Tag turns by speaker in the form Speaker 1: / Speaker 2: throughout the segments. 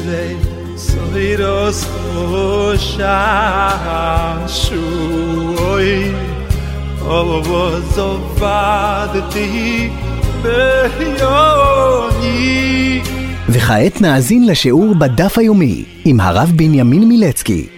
Speaker 1: Ede Soiros Shashui Ozovadti Beyoni.
Speaker 2: וכעת נאזין לשיעור בדף היומי עם הרב בנימין מילצקי.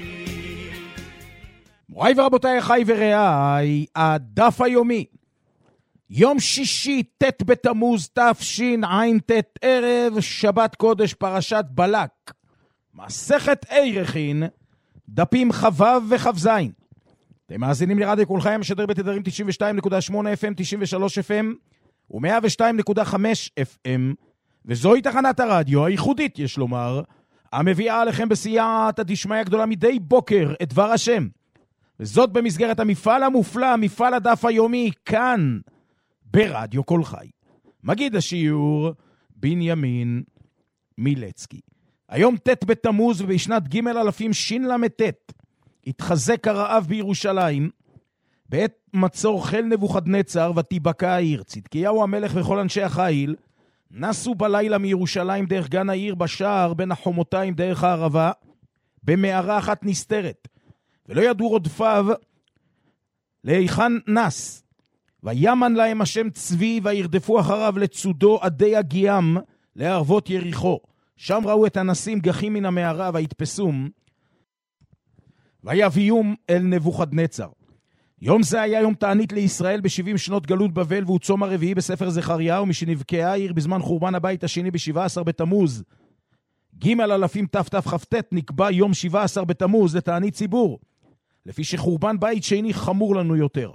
Speaker 3: מוריי ורבותיי, אחיי ורעיי, הדף היומי, יום שישי ט' בתמוז תשע"ט, ערב שבת קודש, פרשת בלק, מסכת ערכין, דפים כ"ו וכ"ז. אתם מאזינים לרדיו קול חי, משדר בתדרים 92.8 FM, 93 FM ו-102.5 FM, וזוהי תחנת הרדיו הייחודית, יש לומר, המביאה עליכם בסייעתא דשמיא גדולה מדי בוקר את דבר השם, וזאת במסגרת המפעל המופלא, מפעל הדף היומי, כאן ברדיו קול חי. מגיד השיעור בנימין מילצקי. היום ט' בתמוז, ובשנת ג' אלפים של"ט התחזק הרעב בירושלים בעת מצור חיל נבוכדנצר ותיבקע העיר. צדקיהו המלך וכל אנשי החיל נסו בלילה מירושלים דרך גן העיר בשער בין החומותיים דרך הערבה במערה אחת נסתרת, ולא ידעו רודפיו להיכן נס. וימן להם השם צבי וירדפו אחריו לצודו עדי הגיאם לערבות יריחו. שם ראו את הנסים גחים מן המערה ויתפסום ויביאום אל נבוכדנצר. יום זה היה יום תענית לישראל ב70 שנות גלות בבל, והוא צום הרביעי בספר זכריה, ומשנבקעה העיר בזמן חורבן הבית השני ב17 בתמוז ג' אלפים תתכ"ט נקבע יום 17 בתמוז לתענית ציבור, לפי שחורבן בית שני חמור לנו יותר.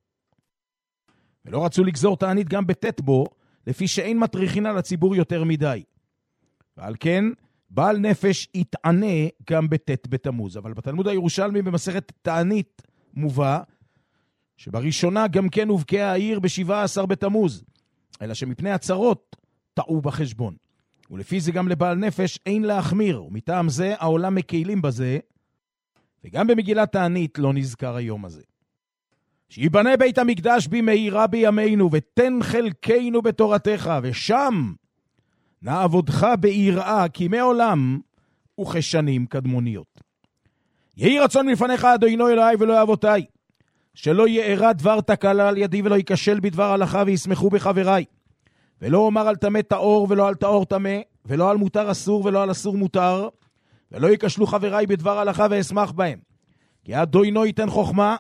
Speaker 3: ולא רצו לגזור תענית גם בט' בו, לפי שאין מטריחינה לציבור יותר מדי. ועל כן, בעל נפש יתענה גם בט' בתמוז. אבל בתלמוד הירושלמי במסכת תענית מובא, שבראשונה גם כן הובקעה העיר ב17 בתמוז, אלא שמפני הצרות טעו בחשבון. ולפי זה גם לבעל נפש אין להחמיר, ומטעם זה העולם מקהילים בזה, וגם במגילת תענית לא נזכר היום הזה. שיבנה בית המקדש במהרה בימינו, ותן חלקנו בתורתך, ושם נעבודך ביראה כימי עולם וכשנים קדמוניות. יהי רצון מלפניך אדוני אלוהי ולא אבותיי, שלא יארע דבר תקלה על ידי ולא ייכשל בדבר הלכה וישמחו בחבריי, ולא אומר על טמא טהור ולא על טהור טמא, ולא על מותר אסור ולא על אסור מותר, ולא ייכשלו חבריי בדבר הלכה ואשמח בהם. כי אדוני ייתן חוכמה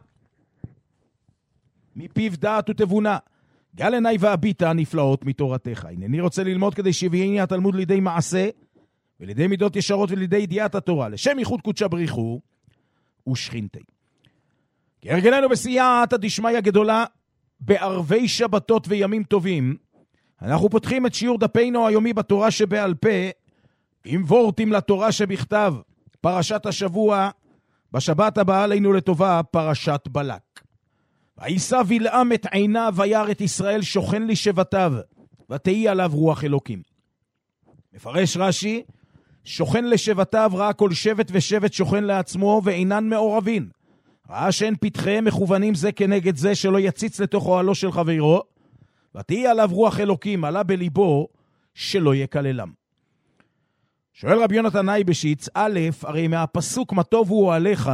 Speaker 3: מפיו דעת ותבונה, גל עיני והביטה נפלאות מתורתך. הנני רוצה ללמוד כדי שיביאני התלמוד לידי מעשה ולידי מידות ישרות ולידי ידיעת התורה, לשם ייחוד קודשא בריחו ושכינתי. כהרגלנו בסייעתא דשמיא גדולה בערבי שבתות וימים טובים, אנחנו פותחים את שיעור דפינו היומי בתורה שבעל פה עם וורטים לתורה שבכתב, פרשת השבוע בשבת הבאה עלינו לטובה, פרשת בלק. וישא בלעם את עיניו וירא את ישראל שוכן לשבטיו, ותהי עליו רוח אלוקים. מפרש רש"י, שוכן לשבטיו, ראה כל שבט ושבט שוכן לעצמו ואינן מעורבין. ראה שאין פתחיהם מכוונים זה כנגד זה, שלא יציץ לתוך אוהלו של חברו, ותהי עליו רוח אלוקים, עלה בליבו שלא יקללם. שואל רבי יונתן אייבשיץ, א', הרי מהפסוק מה טוב הוא עליך,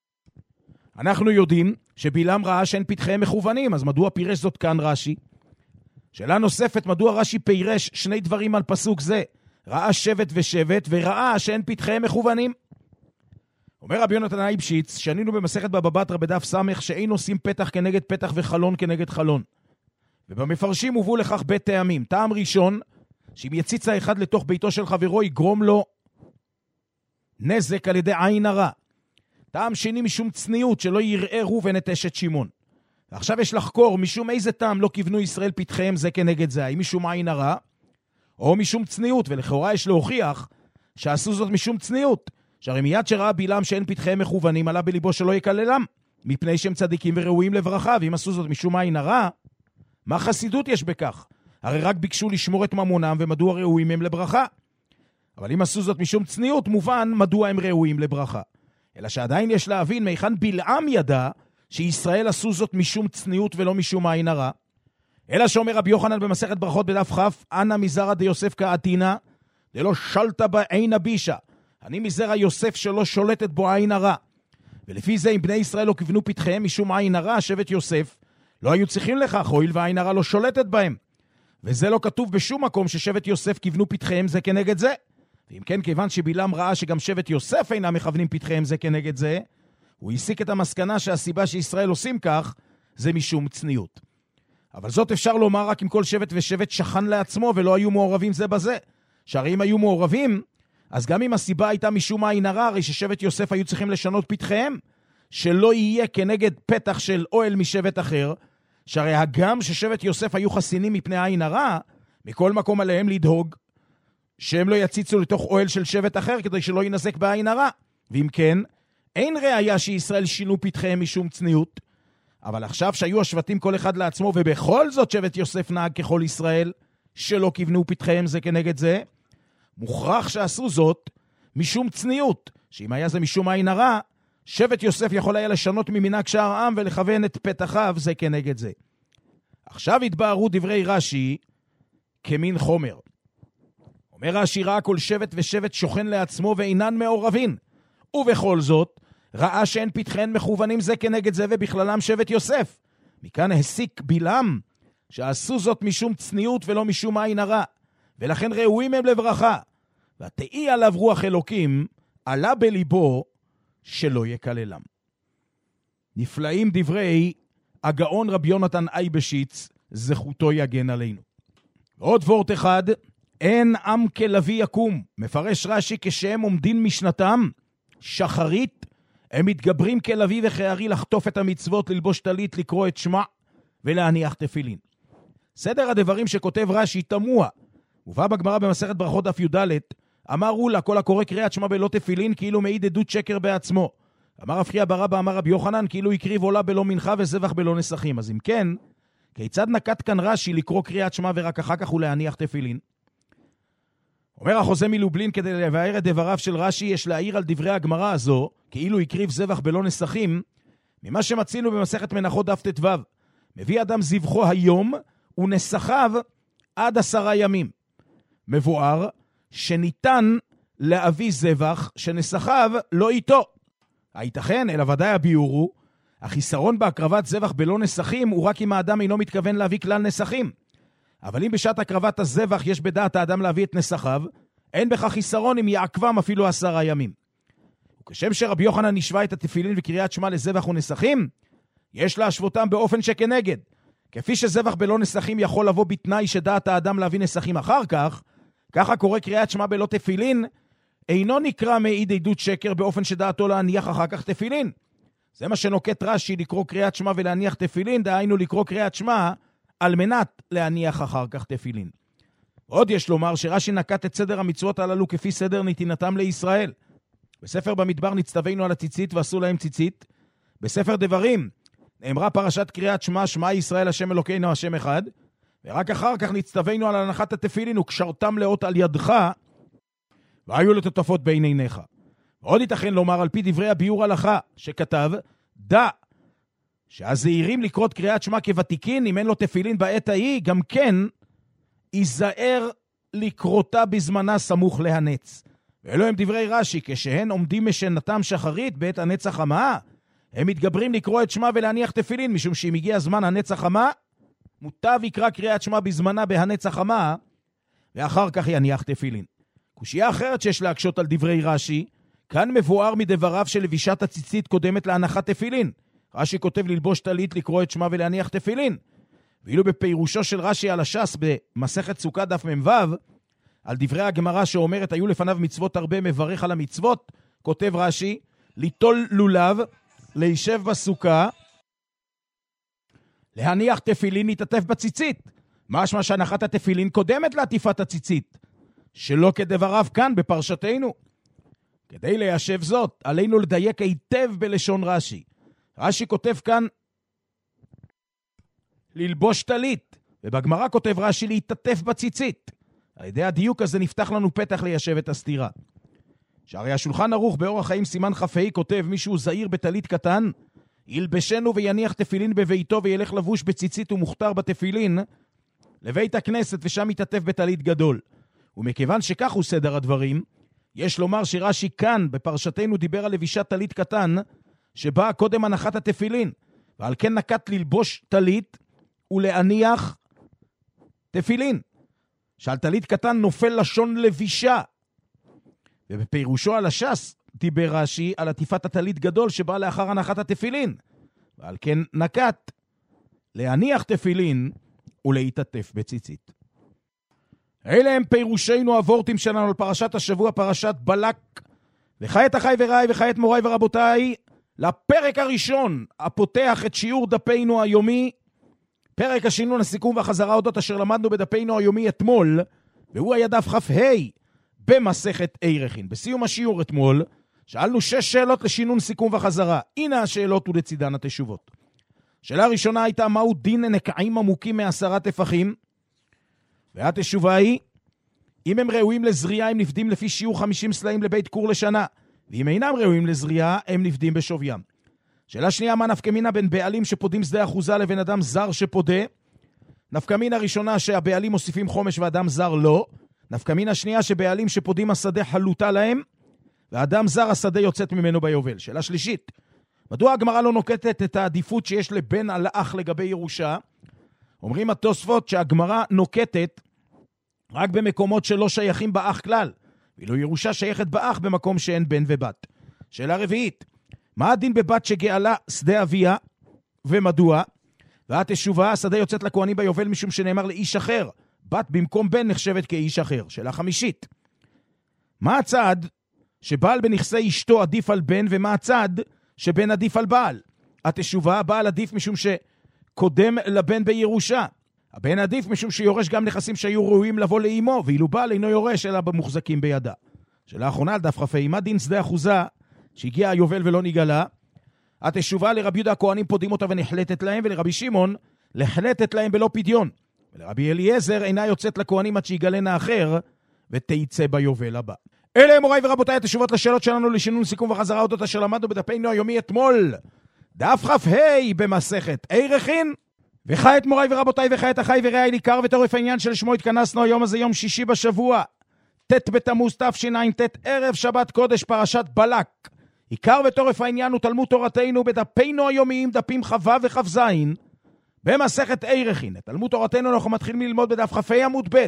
Speaker 3: אנחנו יודעים שבלעם ראה שאין פתחיהם מכוונים, אז מדוע פירש זאת כאן רש"י? שאלה נוספת, מדוע רש"י פירש שני דברים על פסוק זה? ראה שבט ושבט וראה שאין פתחיהם מכוונים. אומר רבי יונתן אייבשיץ, שנינו במסכת בבא בתרא בדף סמך, שאין עושים פתח כנגד פתח וחלון כנגד חלון. ובמפרשים הובאו לכך בית טעמים. טעם ראשון, שאם יציץ האחד לתוך ביתו של חברו יגרום לו נזק על ידי עין הרע. טעם שני משום צניעות, שלא יראה ראובן את אשת שמעון. ועכשיו יש לחקור משום איזה טעם לא כיוונו ישראל פתחיהם זה כנגד זה, האם משום עין הרע או משום צניעות, ולכאורה יש להוכיח שעשו זאת משום צניעות, שהרי מיד שראה בלעם שאין פתחיהם מכוונים עלה בליבו שלא יקללם, מפני שהם צדיקים וראויים לברכה, ואם עשו זאת משום עין הרע, מה חסידות יש בכך? הרי רק ביקשו לשמור את ממונם ומדוע ראויים הם לברכה. אבל אם עשו זאת משום צניעות, מובן מדוע הם ראויים לברכה. אלא שעדיין יש להבין מהיכן בלעם ידע שישראל עשו זאת משום צניעות ולא משום עין הרע. אלא שאומר רבי יוחנן במסכת ברכות בדף כ', אנא מזרע דיוסף כאתינה, דלא שלטה בעין הבישה. אני מזרע יוסף שלא שולטת בו עין הרע. ולפי זה אם בני ישראל לא כיוונו פתחיהם משום עין הרע, שבט יוסף לא היו צריכים לכך, הואיל ועין הרע לא שולטת בהם. וזה לא כתוב בשום מקום ששבט יוסף כיוונו פתחיהם זה כנגד זה. ואם כן, כיוון שבלעם ראה שגם שבט יוסף אינם מכוונים פתחיהם זה כנגד זה, הוא הסיק את המסקנה שהסיבה שישראל עושים כך זה משום צניעות. אבל זאת אפשר לומר רק אם כל שבט ושבט שכן לעצמו ולא היו מעורבים זה בזה. שהרי אם היו מעורבים, אז גם אם הסיבה הייתה משום עין הרע, הרי ששבט יוסף היו צריכים לשנות פתחיהם, שלא יהיה כנגד פתח של אוהל משבט אחר, שהרי הגם ששבט יוסף היו חסינים מפני עין הרע, מכל מקום עליהם לדהוג שהם לא יציצו לתוך אוהל של שבט אחר כדי שלא ינזק בעין הרע. ואם כן, אין ראיה שישראל שינו פתחיהם משום צניעות, אבל עכשיו שהיו השבטים כל אחד לעצמו, ובכל זאת שבט יוסף נהג ככל ישראל, שלא כיוונו פתחיהם זה כנגד זה, מוכרח שעשו זאת משום צניעות, שאם היה זה משום עין הרע, שבט יוסף יכול היה לשנות ממנהג שאר העם ולכוון את פתחיו זה כנגד זה. עכשיו התבהרו דברי רש"י כמין חומר. אומר רש"י, ראה כל שבט ושבט שוכן לעצמו ואינן מעורבים, ובכל זאת ראה שאין פתחיהן מכוונים זה כנגד זה ובכללם שבט יוסף. מכאן הסיק בלעם שעשו זאת משום צניעות ולא משום עין הרע, ולכן ראויים הם לברכה. ותהי עליו רוח אלוקים, עלה בליבו שלא יקללם. נפלאים דברי הגאון רבי יונתן אייבשיץ, זכותו יגן עלינו. עוד וורט אחד, אין עם כלוי יקום. מפרש רש"י, כשהם עומדים משנתם, שחרית, הם מתגברים כלוי וכארי לחטוף את המצוות, ללבוש טלית, לקרוא את שמה ולהניח תפילין. סדר הדברים שכותב רש"י תמוה. ובא בגמרא במסכת ברכות דף י"ד, אמר אולה, כל הקורא קריאת שמע בלא תפילין כאילו מעיד עדות שקר בעצמו. אמר רב חייא בר אבא אמר רבי יוחנן, כאילו הקריב עולה בלא מנחה וזבח בלא נסכים. אז אם כן, כיצד נקט כאן רש"י לקרוא קריאת שמע ורק אחר כך ולהניח תפילין? אומר החוזה מלובלין, כדי לבאר את דבריו של רש"י, יש להעיר על דברי הגמרא הזו, כאילו הקריב זבח בלא נסכים, ממה שמצינו במסכת מנחות דף ט"ו. מביא אדם זבחו היום ונסחיו עד 10 ימים. מבואר שניתן להביא זבח שנסחיו לא איתו. הייתכן, אלא ודאי הביאורו, החיסרון בהקרבת זבח בלא נסכים הוא רק אם האדם אינו מתכוון להביא כלל נסכים. אבל אם בשעת הקרבת הזבח יש בדעת האדם להביא את נסחיו, אין בכך חיסרון אם יעקבם אפילו 10 ימים. וכשם שרבי יוחנן נשווה את התפילין וקריאת שמע לזבח ונסכים, יש להשוותם באופן שכנגד. כפי שזבח בלא נסכים יכול לבוא בתנאי שדעת האדם להביא נסכים אחר כך, ככה קורא קריאת שמע בלא תפילין, אינו נקרא מעיד עדות שקר באופן שדעתו להניח אחר כך תפילין. זה מה שנוקט רש"י, לקרוא קריאת שמע ולהניח תפילין, דהיינו לקרוא קריאת שמע על מנת להניח אחר כך תפילין. עוד יש לומר שרש"י נקט את סדר המצוות הללו כפי סדר נתינתם לישראל. בספר במדבר נצטווינו על הציצית ועשו להם ציצית. בספר דברים נאמרה פרשת קריאת שמע, שמע ישראל השם אלוקינו השם אחד, ורק אחר כך נצטווינו על הנחת התפילין, וקשרתם לאות על ידך, והיו לטוטפות בין עיניך. ועוד ייתכן לומר על פי דברי הביאור הלכה שכתב, דע שהזהירים לקרות קריאת שמע כוותיקין, אם אין לו תפילין בעת ההיא, גם כן ייזהר לקרותה בזמנה סמוך להנץ. ואלו הם דברי רש"י, כשהן עומדים משנתם שחרית בעת הנץ החמה, הם מתגברים לקרוא את שמע ולהניח תפילין, משום שאם הגיע זמן הנץ החמה, מוטב יקרא קריאת שמע בזמנה בהנץ החמה, ואחר כך יניח תפילין. קושייה אחרת שיש להקשות על דברי רש"י, כאן מבואר מדבריו של לבישת הציצית קודמת להנחת תפילין. רש"י כותב ללבוש טלית, לקרוא את שמע ולהניח תפילין. ואילו בפירושו של רש"י על הש"ס במסכת סוכה דף מ"ו, על דברי הגמרא שאומרת היו לפניו מצוות הרבה, מברך על המצוות, כותב רש"י, ליטול לולב, להישב בסוכה, להניח תפילין, להתעטף בציצית. משמע שהנחת התפילין קודמת לעטיפת הציצית, שלא כדבריו כאן בפרשתנו. כדי ליישב זאת, עלינו לדייק היטב בלשון רש"י. רש"י כותב כאן ללבוש טלית, ובגמרא כותב רש"י להתעטף בציצית. על ידי הדיוק הזה נפתח לנו פתח ליישב את הסתירה. שהרי השולחן ערוך באורח חיים סימן חפאי כותב, מישהו זהיר בטלית קטן, ילבשנו ויניח תפילין בביתו וילך לבוש בציצית ומוכתר בתפילין לבית הכנסת ושם יתעטף בטלית גדול. ומכיוון שכך הוא סדר הדברים, יש לומר שרש"י כאן בפרשתנו דיבר על לבישת טלית קטן, שבאה קודם הנחת התפילין, ועל כן נקט ללבוש טלית ולהניח תפילין. שעל טלית קטן נופל לשון לבישה. ובפירושו על הש"ס דיבר רש"י על עטיפת הטלית גדול שבא לאחר הנחת התפילין, ועל כן נקט להניח תפילין ולהתעטף בציצית. אלה הם פירושינו הוורטים שלנו על פרשת השבוע, פרשת בלק. וכעת אחי ורעי וכעת מוריי ורבותיי, לפרק הראשון הפותח את שיעור דפינו היומי, פרק השינון, הסיכום והחזרה אודות אשר למדנו בדפינו היומי אתמול, והוא היה דף כ"ה במסכת עירכין. בסיום השיעור אתמול שאלנו 6 שאלות לשינון, סיכום וחזרה. הנה השאלות ולצידן התשובות. שאלה הראשונה הייתה מהו דין נקעים עמוקים מ10 טפחים, והתשובה היא, אם הם ראויים לזריעה הם נפדים לפי שיעור 50 סלעים לבית קור לשנה, ואם אינם ראויים לזריעה הם נפדים בשוויים. שאלה שנייה, מה נפקמינה בין בעלים שפודים שדה אחוזה לבין אדם זר שפודה? נפקמינה ראשונה שהבעלים מוסיפים חומש ואדם זר לא. נפקמינה שנייה שבעלים שפודים השדה חלוטה להם, ואדם זר השדה יוצאת ממנו ביובל. שאלה שלישית, מדוע הגמרא לא נוקטת את העדיפות שיש לבן על אח לגבי ירושה? אומרים התוספות שהגמרא נוקטת רק במקומות שלא שייכים באח כלל, ואילו ירושה שייכת באח במקום שאין בן ובת. שאלה רביעית, מה הדין בבת שגאלה שדה אביה ומדוע? והתשובה, השדה יוצאת לכהנים ביובל משום שנאמר לאיש אחר, בת במקום בן נחשבת כאיש אחר. שאלה חמישית, מה הצד שבעל בנכסי אשתו עדיף על בן, ומה הצד שבן עדיף על בעל? התשובה, הבעל עדיף משום שקודם לבן בירושה, הבן עדיף משום שיורש גם נכסים שהיו ראויים לבוא לאמו, ואילו בעל אינו יורש אלא במוחזקים בידה. שאלה האחרונה על דף כ"ה, מה דין שדה אחוזה שהגיע היובל ולא נגלה? התשובה, לרבי יהודה הכהנים פודים אותה ונחלטת להם, ולרבי שמעון לחלטת להם בלא פדיון, ולרבי אליעזר אינה יוצאת לכהנים עד שיגלנה אחר ותיצא ביובל הבא. אלה הם מוריי ורבותיי התשובות לשאלות שלנו לשינון, סיכום וחזרה אודות אשר למדנו בדפינו היומי אתמול, דף כ"ה במסכת עירכין. וכעת מוריי ורבותיי וכעת אחי ורעי, עיקר וטורף העניין שלשמו התכנסנו היום הזה, יום שישי בשבוע, ט' בתמוז תשע"ט, ערב שבת קודש, פרשת בלק. עיקר וטורף העניין הוא תלמוד תורתנו בדפינו היומיים, דפים כ"ו וכ"ז במסכת עירכין. את תלמוד תורתנו אנחנו מתחילים ללמוד בדף כ"ה עמוד ב',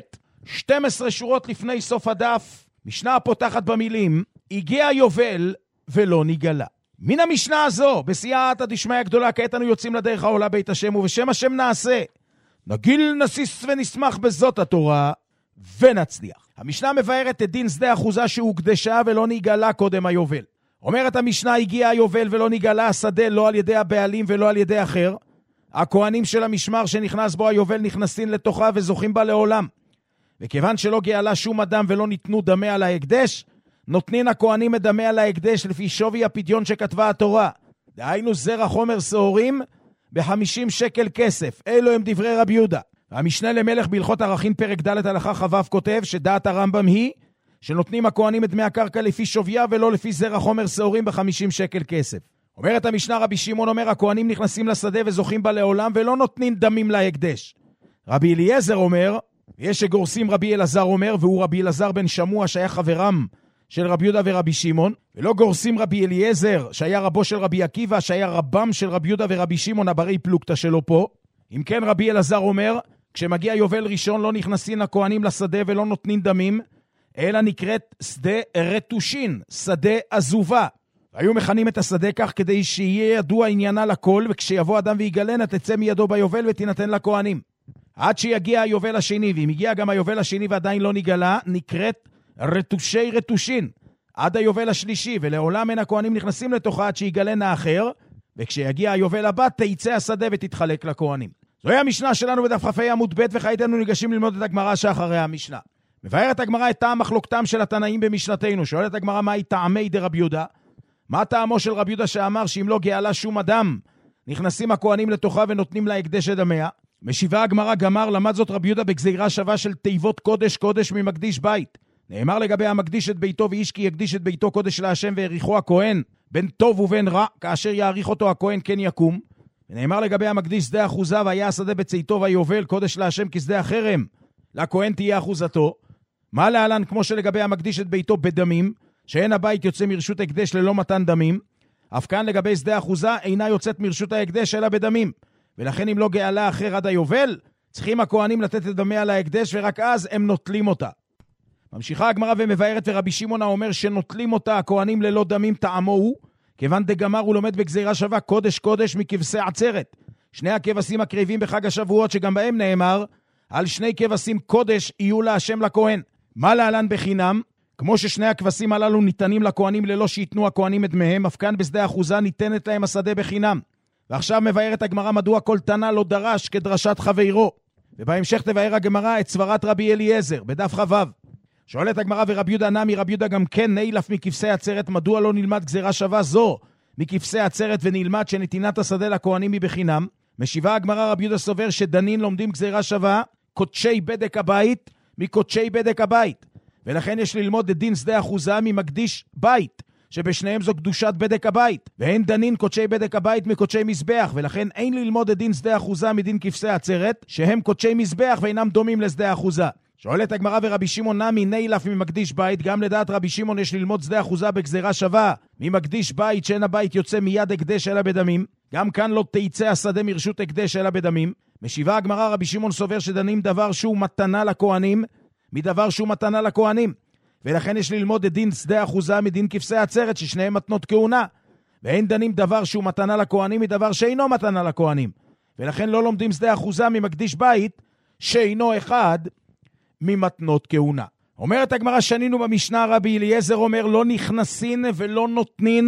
Speaker 3: 12 שורות לפני סוף הדף, משנה הפותחת במילים, הגיע יובל ולא נגלה. מן המשנה הזו, בסייעתא דשמיא הגדולה, כעת אנו יוצאים לדרך העולה בית השם, ובשם השם נעשה, נגיל נסיס ונשמח בזאת התורה, ונצליח. המשנה מבארת את דין שדה אחוזה שהוקדשה ולא נגלה קודם היובל. אומרת המשנה, הגיע היובל ולא נגלה השדה, לא על ידי הבעלים ולא על ידי אחר. הכהנים של המשמר שנכנס בו היובל נכנסים לתוכה וזוכים בה לעולם. וכיוון שלא גאלה שום אדם ולא ניתנו דמי על ההקדש, נותנין הכהנים את דמי על ההקדש לפי שווי הפדיון שכתבה התורה. דהיינו זרע חומר שעורים ב50 שקל כסף. אלו הם דברי רבי יהודה. המשנה למלך בהלכות ערכין פרק ד' הלכה כ"ו כותב שדעת הרמב"ם היא שנותנים הכהנים את דמי הקרקע לפי שוויה ולא לפי זרע חומר שעורים ב50 שקל כסף. אומרת המשנה, רבי שמעון אומר, הכהנים נכנסים לשדה וזוכים בה לעולם ולא נותנים דמים להקדש. רבי אליעזר אומר, יש שגורסים רבי אלעזר אומר, והוא רבי אלעזר בן שמוע שהיה חברם של רבי יהודה ורבי שמעון, ולא גורסים רבי אליעזר שהיה רבו של רבי עקיבא שהיה רבם של רבי יהודה ורבי שמעון הברי פלוגתא שלו פה. אם כן, רבי אלעזר אומר, כשמגיע יובל ראשון לא נכנסים הכהנים לשדה ולא נותנים דמים, אלא נקראת שדה רטושין, שדה עזובה. והיו מכנים את השדה כך כדי שיהיה ידוע עניינה לכל, וכשיבוא אדם ויגלנה תצא מידו ביובל ותינתן לכהנים. עד שיגיע היובל השני, ואם הגיע גם היובל השני ועדיין לא נגלה, נקראת רטושי רטושין. עד היובל השלישי, ולעולם אין הכהנים נכנסים לתוכה עד שיגלנה האחר, וכשיגיע היובל הבא תיצא השדה ותתחלק לכהנים. זוהי המשנה שלנו בדף כ"ה עמוד ב', וכעת אנו ניגשים ללמוד את הגמרא שאחרי המשנה. מבארת הגמרא את טעם מחלוקתם של התנאים במשנתנו. שואלת הגמרא, מהי טעמי דרבי יהודה? מה טעמו של רבי יהודה שאמר שאם לא גאלה שום אדם נכנסים הכהנים לתוכה ונותנים לה הקדש את דמיה? משיבה הגמרא, גמר למד זאת רבי יהודה בגזירה שווה של תיבות קודש קודש ממקדיש בית. נאמר לגבי המקדיש את ביתו, ואיש כי יקדיש את ביתו קודש להשם ועריכו הכהן בין טוב ובין רע, כאשר יעריך אותו הכהן כן יקום. ונאמר לגבי המקדיש שדה אחוזה, והיה השדה בצאתו ויובל קודש להשם כשדה החרם, לכהן תהיה אחוזתו. מה להלן כמו שלגבי המקדיש את ביתו בדמים, שאין הבית יוצא מרשות הקדש ללא מתן דמים, אף כאן לגבי שדה אחוזה אינה יוצאת מרשות ההקדש אלא בדמים, ולכן אם לא גאלה אחר עד היובל, צריכים הכהנים לתת את דמיה להקדש ורק אז הם נוטלים אותה. ממשיכה הגמרא ומבארת ורבי שמעון אומר שנוטלים אותה הכהנים ללא דמים טעמו הוא, כיוון דגמר הוא לומד בגזירה שווה קודש קודש מכבשי עצרת. שני הכבשים הקריבים בחג השבועות שגם בהם נאמר, על שני כבשים קודש יהיו להשם לכהן. מה להלן בחינם? כמו ששני הכבשים הללו ניתנים לכהנים ללא שיתנו הכהנים את דמיהם, אף כאן בשדה אחוזה ניתנת להם השדה בחינם. ועכשיו מבארת הגמרא מדוע כל תנא לא דרש כדרשת חברו. ובהמשך תבאר הגמרא את סברת רבי אליעזר בדף חבב. שואלת הגמרא ורבי יהודה נמי, רבי יהודה גם כן נאילף מכבשי עצרת, מדוע לא נלמד גזירה שווה זו מכבשי עצרת ונלמד שנתינת השדה לכהנים היא בחינם? משיבה הגמרא רבי יהודה סובר שדנין לומדים גזירה שווה קודשי בדק הבית מקודשי בדק הבית, ולכן יש ללמוד את דין שדה אחוזה ממקדיש בית, שבשניהם זו קדושת בדק הבית, ואין דנין קודשי בדק הבית מקודשי מזבח, ולכן אין ללמוד את דין שדה אחוזה מדין כבשי עצרת, שהם קודשי מזבח ואינם דומים לשדה אחוזה. שואלת הגמרא ורבי שמעון נמי נאילף ממקדיש בית, גם לדעת רבי שמעון יש ללמוד שדה אחוזה בגזירה שווה ממקדיש בית שאין הבית יוצא מיד הקדש אלא בדמים, גם כאן לא תיצא השדה מרשות הקדש אלא בדמים. משיבה הגמרא רבי שמעון סובר שדנים דבר שהוא מתנה לכהנים מדבר שהוא מתנה לכהנים, ולכן יש ללמוד את דין שדה אחוזה מדין כבשי עצרת ששניהם מתנות כהונה, ואין דנים דבר שהוא מתנה לכהנים מדבר שאינו מתנה לכהנים, ולכן לא לומדים שדה אחוזה ממקדיש בית שאינו אחד ממתנות כהונה. אומרת הגמרא שנינו במשנה, רבי אליעזר אומר לא נכנסין ולא נותנין,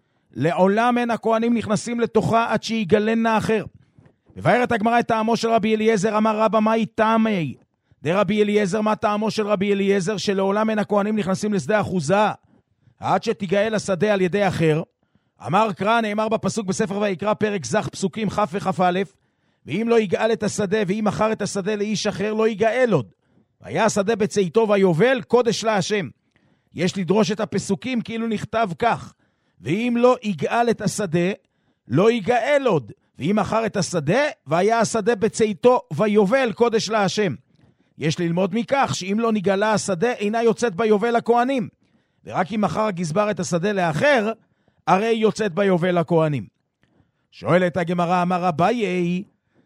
Speaker 3: לעולם אין הכהנים נכנסים לתוכה עד שיגלנה אחר. מבארת הגמרא את טעמו של רבי אליעזר, אמר רבא מהי טעמי דרבי אליעזר? מה טעמו של רבי אליעזר שלעולם אין הכהנים נכנסים לשדה אחוזה עד שתיגאל השדה על ידי אחר? אמר קרא, נאמר בפסוק בספר ויקרא פרק זך פסוקים כ' וכ"א, ואם לא יגאל את השדה ואם מכר את השדה לאיש אחר לא יגאל עוד, והיה השדה בצאתו ויובל קודש להשם. יש לדרוש את הפסוקים כאילו נכתב כך, ואם לא יגאל את השדה לא יגאל עוד, ואם מכר את השדה והיה השדה בצאתו ויובל קודש להשם. יש ללמוד מכך שאם לא נגלה השדה אינה יוצאת ביובל לכהנים, ורק אם מכר הגזבר את השדה לאחר הרי יוצאת ביובל לכהנים. שואלת הגמרא, אמר אביי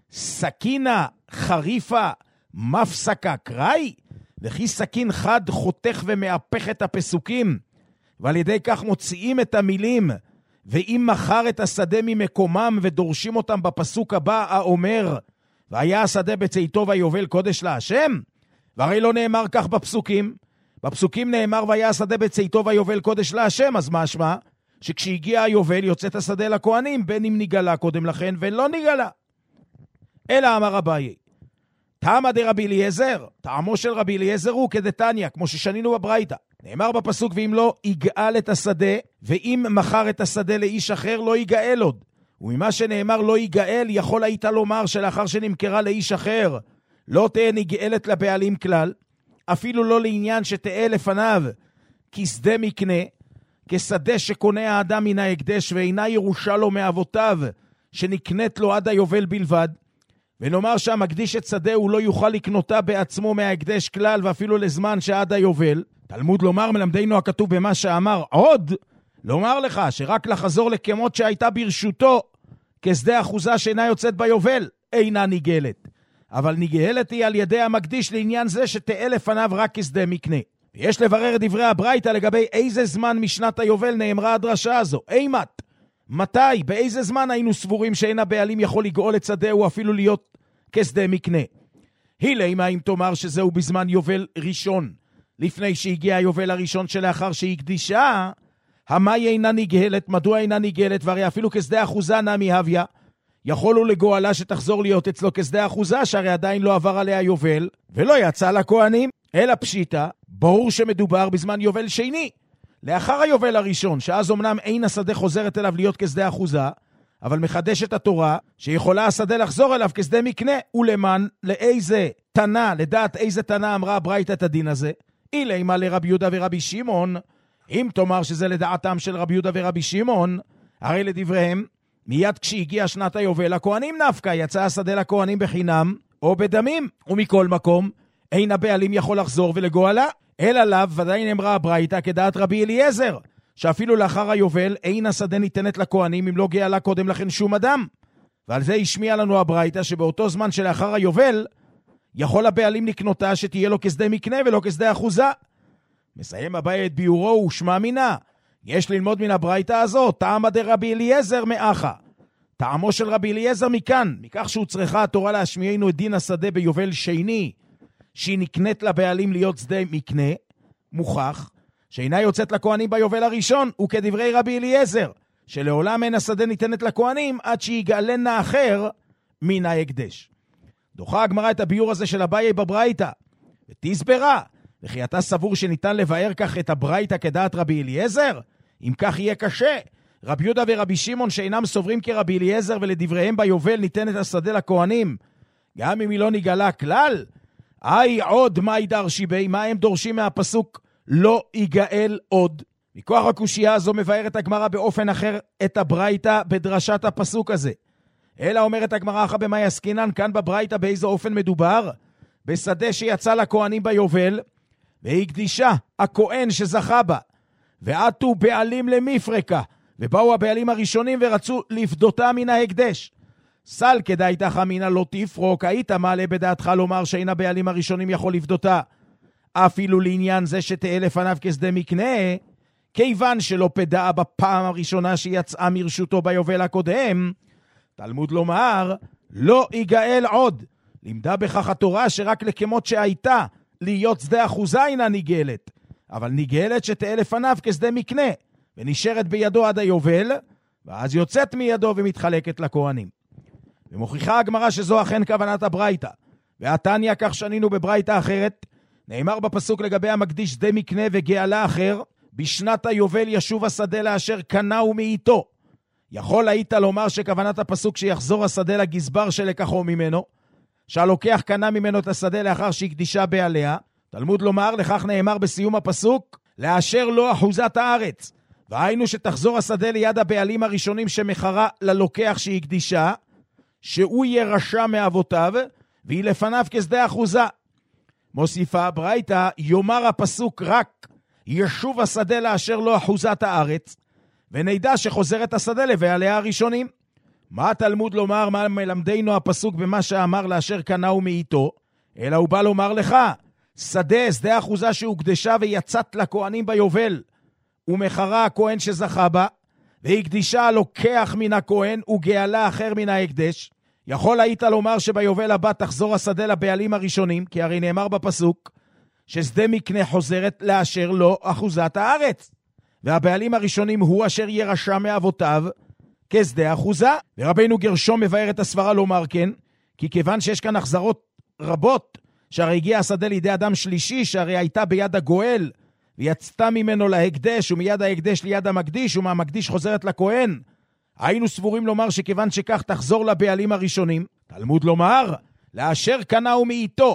Speaker 3: סכינה חריפה מפסקה קראי, וכי סכין חד חותך ומהפך את הפסוקים, ועל ידי כך מוציאים את המילים ואם מכר את השדה ממקומם ודורשים אותם בפסוק הבא האומר והיה השדה בצאתו ויובל קודש להשם? והרי לא נאמר כך בפסוקים. בפסוקים נאמר והיה השדה בצאתו ויובל קודש להשם, אז משמע שכשהגיע היובל יוצאת השדה לכהנים, בין אם נגלה קודם לכן ולא נגלה. אלא אמר אביי טעמא דרבי אליעזר, טעמו של רבי אליעזר הוא כדתניא, כמו ששנינו בברייתא. נאמר בפסוק ואם לא יגאל את השדה ואם מכר את השדה לאיש אחר לא יגאל עוד, וממה שנאמר לא יגאל יכול היית לומר שלאחר שנמכרה לאיש אחר לא תהיה נגאלת לבעלים כלל, אפילו לא לעניין שתהיה לפניו כשדה מקנה, כשדה שקונה האדם מן ההקדש ואינה ירושה לו מאבותיו שנקנית לו עד היובל בלבד, ונאמר שהמקדיש את שדה הוא לא יוכל לקנותה בעצמו מההקדש כלל ואפילו לזמן שעד היובל. תלמוד לומר מלמדנו הכתוב במה שאמר עוד, לומר לך שרק לחזור לכמות שהייתה ברשותו כשדה אחוזה שאינה יוצאת ביובל אינה נגאלת, אבל נגאלת היא על ידי המקדיש לעניין זה שתהיה לפניו רק כשדה מקנה. ויש לברר את דברי הברייתא לגבי איזה זמן משנת היובל נאמרה הדרשה הזו. אימת, מתי, באיזה זמן היינו סבורים שאין הבעלים יכול לגאול את שדהו אפילו להיות כשדה מקנה? הילה, אם תאמר שזהו בזמן יובל ראשון, לפני שהגיע היובל הראשון שלאחר שהיא קדישה, המאי אינה נגאלת? מדוע אינה נגאלת? והרי אפילו כשדה אחוזה נמי הוויה, יכולו לגואלה שתחזור להיות אצלו כשדה אחוזה, שהרי עדיין לא עבר עליה יובל, ולא יצא לכהנים, אלא פשיטה, ברור שמדובר בזמן יובל שני, לאחר היובל הראשון, שאז אמנם אין השדה חוזרת אליו להיות כשדה אחוזה, אבל מחדשת התורה שיכולה השדה לחזור אליו כשדה מקנה, ולמען לאיזה תנא, לדעת איזה תנא אמרה הברייתא את הדין הזה? אילימה לרבי יהודה ורבי שמעון, אם תאמר שזה לדעתם של רבי יהודה ורבי שמעון, הרי לדבריהם, מיד כשהגיעה שנת היובל, הכהנים נפקא, יצא השדה לכהנים בחינם או בדמים, ומכל מקום, אין הבעלים יכול לחזור ולגואלה. אלא לאו ודאי נאמרה הברייתא כדעת רבי אליעזר, שאפילו לאחר היובל אין השדה ניתנת לכהנים אם לא גאלה קודם לכן שום אדם. ועל זה השמיע לנו הברייתא שבאותו זמן שלאחר היובל יכול הבעלים לקנותה שתהיה לו כשדה מקנה ולא כשדה אחוזה. מסיים אביי את ביורו ושמע מינה. יש ללמוד מן הברייתא הזאת, טעמא דרבי אליעזר מאחה. טעמו של רבי אליעזר מכאן, מכך שהוא צריכה התורה להשמיענו את דין השדה ביובל שני, שהיא נקנית לבעלים להיות שדה מקנה, מוכח, שאינה יוצאת לכהנים ביובל הראשון, וכדברי רבי אליעזר, שלעולם אין השדה ניתנת לכהנים עד שיגאלנה אחר מן ההקדש. דוחה הגמרא את הביור הזה של אביי בברייתא, ותסברה, וכי אתה סבור שניתן לבאר כך את הברייתא כדעת רבי אליעזר? אם כך יהיה קשה. רבי יהודה ורבי שמעון שאינם סוברים כרבי אליעזר ולדבריהם ביובל ניתנת השדה לכהנים, גם אם היא לא נגאלה כלל, עוד מה ידרשי בי, מה הם דורשים מהפסוק לא יגאל עוד? מכוח הקושייה הזו מבארת הגמרא באופן אחר את הברייתא בדרשת הפסוק הזה. אלא אומרת הגמרא אחא במאי עסקינן, כאן בברייתא באיזה אופן מדובר? בשדה שיצא לכהנים ביובל, והקדישה הכהן שזכה בה, ועטו בעלים למפרקה, ובאו הבעלים הראשונים ורצו לפדותה מן ההקדש. סל כדאי תחמינה לא תפרוק, היית מעלה בדעתך לומר שאין הבעלים הראשונים יכול לפדותה, אפילו לעניין זה שתהיה לפניו כשדה מקנה, כיוון שלא פדעה בפעם הראשונה שיצאה מרשותו ביובל הקודם, תלמוד לומר, לא יגאל עוד. לימדה בכך התורה שרק לכמות שהייתה להיות שדה אחוזה אינה ניגלת, אבל ניגלת שתהיה לפניו כשדה מקנה, ונשארת בידו עד היובל, ואז יוצאת מידו ומתחלקת לכהנים. ומוכיחה הגמרא שזו אכן כוונת הברייתא. והתניא, כך שנינו בברייתא אחרת, נאמר בפסוק לגבי המקדיש שדה מקנה וגאלה אחר, בשנת היובל ישוב השדה לאשר קנה ומאיתו. יכול היית לומר שכוונת הפסוק שיחזור השדה לגזבר שלקחו ממנו, שהלוקח קנה ממנו את השדה לאחר שהקדישה בעליה. תלמוד לומר, לכך נאמר בסיום הפסוק, לאשר לו אחוזת הארץ. והיינו שתחזור השדה ליד הבעלים הראשונים שמחרה ללוקח שהקדישה, שהוא ירשע מאבותיו, והיא לפניו כשדה אחוזה. מוסיפה הברייתא, יאמר הפסוק רק, ישוב השדה לאשר לו אחוזת הארץ, ונדע שחוזרת השדה לבעליה הראשונים. מה תלמוד לומר, מה מלמדנו הפסוק במה שאמר לאשר קנה ומאיתו? אלא הוא בא לומר לך, שדה אחוזה שהוקדשה ויצאת לכהנים ביובל, ומחרה הכהן שזכה בה, והקדישה לוקח מן הכהן וגאלה אחר מן ההקדש. יכול היית לומר שביובל הבא תחזור השדה לבעלים הראשונים, כי הרי נאמר בפסוק, ששדה מקנה חוזרת לאשר לו אחוזת הארץ, והבעלים הראשונים הוא אשר ירשע מאבותיו כשדה אחוזה. ורבינו גרשום מבאר את הסברה לומר כן, כי כיוון שיש כאן החזרות רבות, שהרי הגיע השדה לידי אדם שלישי, שהרי הייתה ביד הגואל, ויצתה ממנו להקדש, ומיד ההקדש ליד המקדיש, ומהמקדיש חוזרת לכהן, היינו סבורים לומר שכיוון שכך תחזור לבעלים הראשונים. תלמוד לומר, לאשר קנה ומאיתו,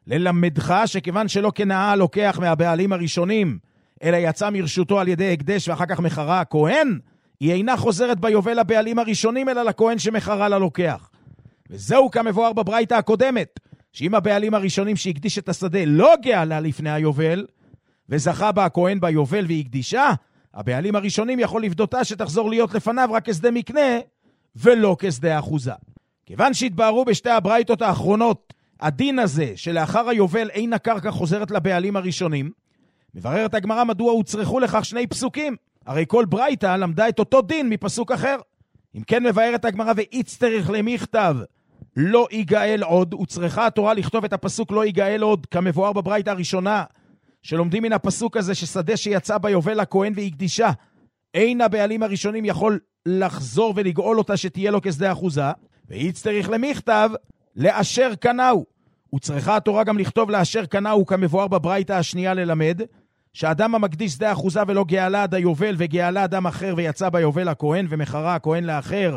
Speaker 3: ללמדך שכיוון שלא קנאה לוקח מהבעלים הראשונים, אלא יצא מרשותו על ידי הקדש ואחר כך מחרה הכהן, היא אינה חוזרת ביובל לבעלים הראשונים, אלא לכהן שמחרה ללוקח. וזהו כמבואר בברייתא הקודמת, שאם הבעלים הראשונים שהקדיש את השדה לא גאלה לפני היובל, וזכה בה הכהן ביובל והקדישה, הבעלים הראשונים יכול לפדותה שתחזור להיות לפניו רק כשדה מקנה, ולא כשדה אחוזה. כיוון שהתבהרו בשתי הברייתות האחרונות, הדין הזה שלאחר היובל אין הקרקע חוזרת לבעלים הראשונים, מבררת הגמרא מדוע הוצרכו לכך שני פסוקים. הרי כל ברייתא למדה את אותו דין מפסוק אחר. אם כן מבארת הגמרא, ואיצטריך למכתב לא יגאל עוד, הוצרכה התורה לכתוב את הפסוק לא יגאל עוד, כמבואר בברייתא הראשונה, שלומדים מן הפסוק הזה ששדה שיצא ביובל לכהן והקדישה, אין הבעלים הראשונים יכול לחזור ולגאול אותה שתהיה לו כשדה אחוזה, ואיצטריך למכתב לאשר קנאו. הוצרכה התורה גם לכתוב לאשר קנאו, כמבואר בברייתא השנייה ללמד, שאדם המקדיש שדה אחוזה ולא גאלה עד היובל, וגאלה אדם אחר ויצא ביובל הכהן, ומחרה הכהן לאחר,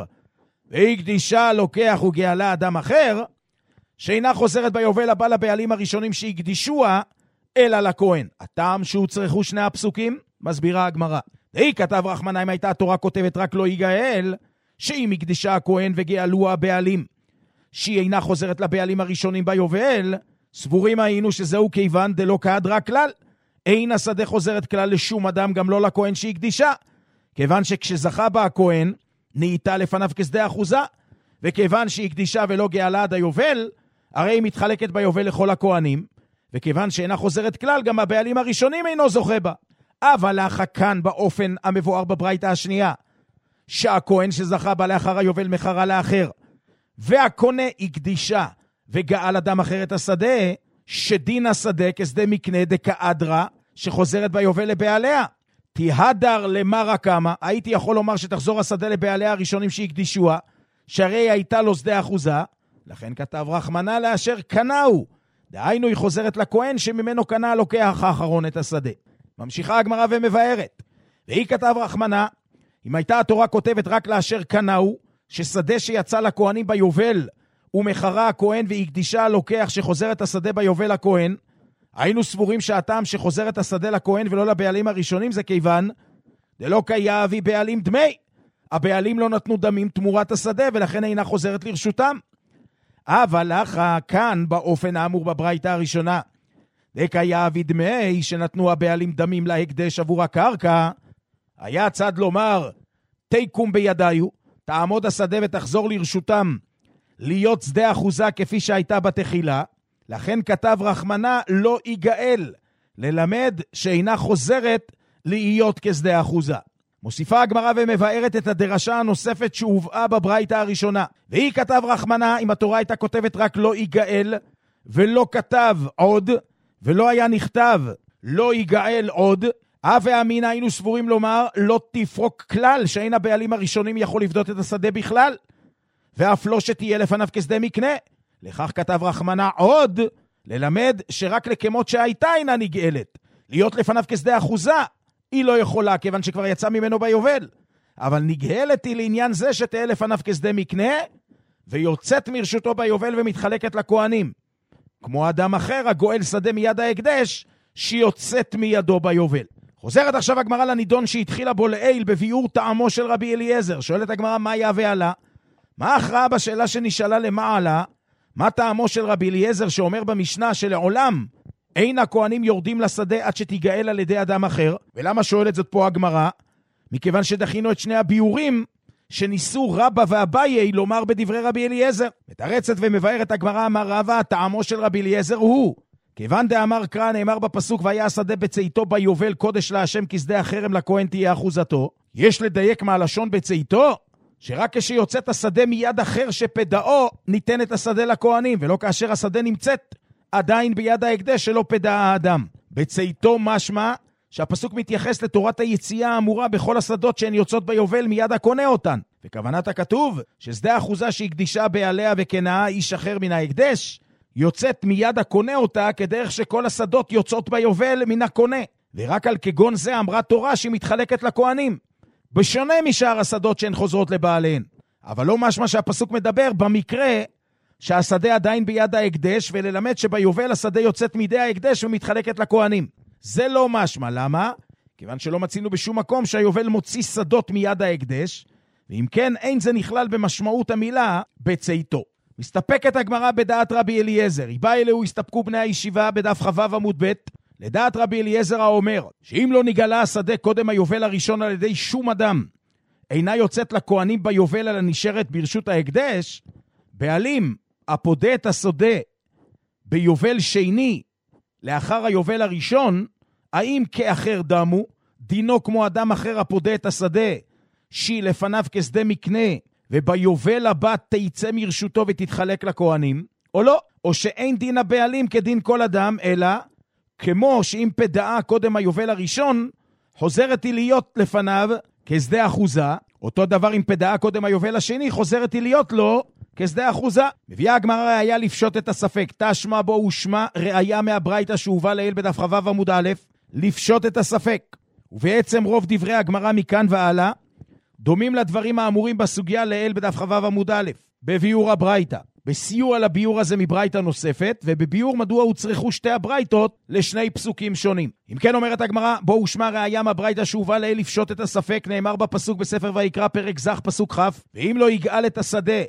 Speaker 3: והקדישה לוקח וגאלה אדם אחר, שאינה חוזרת ביובל הבא לבעלים הראשונים שהקדישוה, אלא לכהן. הטעם שהוצרכו שני הפסוקים, מסבירה הגמרא. די כתב רחמנא, אם הייתה התורה כותבת רק לא יגאל, שאם הקדישה הכהן וגאלו הבעלים, שהיא אינה חוזרת לבעלים הראשונים ביובל, סבורים היינו שזהו כיוון דלא כהדרה כלל. אין השדה חוזרת כלל לשום אדם, גם לא לכהן שהקדישה. כיוון שכשזכה בה הכהן, נהייתה לפניו כשדה אחוזה, וכיוון שהקדישה ולא גאלה עד היובל, הרי היא מתחלקת ביובל לכל הכהנים, וכיוון שאינה חוזרת כלל, גם הבעלים הראשונים אינו זוכה בה. אבל לאחר כאן באופן המבואר בברייתא השנייה, שהכהן שזכה בה לאחר היובל מחרה לאחר, והקונה הקדישה וגאל אדם אחר את השדה, שדין השדה כשדה מקנה דקאדרה, שחוזרת ביובל לבעליה. תיהדר למרה כמה, הייתי יכול לומר שתחזור השדה לבעליה הראשונים שהקדישוה, שהרי הייתה לו שדה אחוזה, לכן כתב רחמנה לאשר קנאו, דהיינו היא חוזרת לכהן שממנו קנה לוקח האחרון את השדה. ממשיכה הגמרא ומבארת, והיא כתב רחמנה, אם הייתה התורה כותבת רק לאשר קנאו, ששדה שיצא לכהנים ביובל, ומחרה הכהן והקדישה לוקח שחוזרת השדה ביובל לכהן, היינו סבורים שהטעם שחוזרת השדה לכהן ולא לבעלים הראשונים זה כיוון, דלא קייבי בעלים דמי, הבעלים לא נתנו דמים תמורת השדה ולכן אינה חוזרת לרשותם. אבל לאחר כאן באופן האמור בברייתא הראשונה, דקייבי דמי שנתנו הבעלים דמים להקדש עבור הקרקע, היה צד לומר, תיקום בידיו, תעמוד השדה ותחזור לרשותם, להיות שדה אחוזה כפי שהייתה בתחילה, לכן כתב רחמנה לא יגאל, ללמד שאינה חוזרת להיות כשדה אחוזה. מוסיפה הגמרא ומבארת את הדרשה הנוספת שהובאה בברייתא הראשונה. והיא כתב רחמנה, אם התורה הייתה כותבת רק לא יגאל, ולא כתב עוד, ולא היה נכתב לא יגאל עוד, הווה אמינא היינו סבורים לומר לא תפרוק כלל, שאין הבעלים הראשונים יכול לבדות את השדה בכלל, ואף לא שתהיה לפניו כשדה מקנה. לכך כתב רחמנה עוד, ללמד שרק לכמות שהייתה אינה נגאלת. להיות לפניו כשדה אחוזה, היא לא יכולה, כיוון שכבר יצא ממנו ביובל. אבל נגאלת היא לעניין זה שתהיה לפניו כשדה מקנה, ויוצאת מרשותו ביובל ומתחלקת לכהנים. כמו אדם אחר, הגואל שדה מיד ההקדש, שיוצאת מידו ביובל. חוזרת עכשיו הגמרא לנידון שהתחילה בו לעיל בביאור טעמו של רבי אליעזר. שואלת הגמרא מה יהווה עלה? מה הכרעה בשאלה שנשאלה למה עלה? מה טעמו של רבי אליעזר שאומר במשנה שלעולם אין הכהנים יורדים לשדה עד שתיגאל על ידי אדם אחר? ולמה שואלת זאת פה הגמרא? מכיוון שדחינו את שני הביאורים שניסו רבא ואביי לומר בדברי רבי אליעזר. מתרצת ומבארת הגמרא, אמר רבא, טעמו של רבי אליעזר הוא כיוון דאמר קרא, נאמר בפסוק והיה השדה בצאתו ביובל קודש להשם כשדה החרם לכהן תהיה אחוזתו. יש לדייק מהלשון בצאתו, שרק כשיוצאת השדה מיד אחר שפדאו ניתן את השדה לכהנים, ולא כאשר השדה נמצאת עדיין ביד ההקדש שלא פדא האדם. בצאתו משמע שהפסוק מתייחס לתורת היציאה האמורה בכל השדות שהן יוצאות ביובל מיד הקונה אותן. וכוונת הכתוב ששדה אחוזה שהקדישה בעליה וקנאה איש אחר מן ההקדש, יוצאת מיד הקונה אותה כדרך שכל השדות יוצאות ביובל מן הקונה. ורק על כגון זה אמרה תורה שהיא מתחלקת לכהנים, בשונה משאר השדות שהן חוזרות לבעליהן. אבל לא משמע שהפסוק מדבר במקרה שהשדה עדיין ביד ההקדש, וללמד שביובל השדה יוצאת מידי ההקדש ומתחלקת לכהנים. זה לא משמע. למה? כיוון שלא מצינו בשום מקום שהיובל מוציא שדות מיד ההקדש, ואם כן אין זה נכלל במשמעות המילה בצאתו. מסתפקת הגמרא בדעת רבי אליעזר. היא באה אליה הסתפקו בני הישיבה בדף חבב עמוד ב' לדעת רבי אליעזר האומר שאם לא נגלה השדה קודם היובל הראשון על ידי שום אדם, אינה יוצאת לכהנים ביובל אלא נשארת ברשות ההקדש, בעלים הפודה את השדה ביובל שני לאחר היובל הראשון, האם כאחר דמו, דינו כמו אדם אחר הפודה את השדה שהיא לפניו כשדה מקנה, וביובל הבא תיצא מרשותו ותתחלק לכהנים, או לא, או שאין דין הבעלים כדין כל אדם, אלא כמו שאם פדאה קודם היובל הראשון, חוזרת היא להיות לפניו כשדה אחוזה, אותו דבר אם פדאה קודם היובל השני, חוזרת היא להיות לו כשדה אחוזה. מביאה הגמרא ראיה לפשוט את הספק, תשמע בו ושמע ראיה מהברייתא שהובא לעיל בדף חבב עמוד א', לפשוט את הספק. ובעצם רוב דברי הגמרא מכאן והלאה, דומים לדברים האמורים בסוגיה לעיל בדף חבב עמוד א', בביאור הברייתא. בסיוע לביאור הזה מברייתא נוספת, ובביאור מדוע הוצרכו שתי הברייתות לשני פסוקים שונים. אם כן אומרת הגמרא, בו ושמע ראיה מהברייתא שהובא לעיל לפשוט את הספק, נאמר בפסוק בספר ויקרא פרק זך פסוק כ', ואם לא יגאל את השדה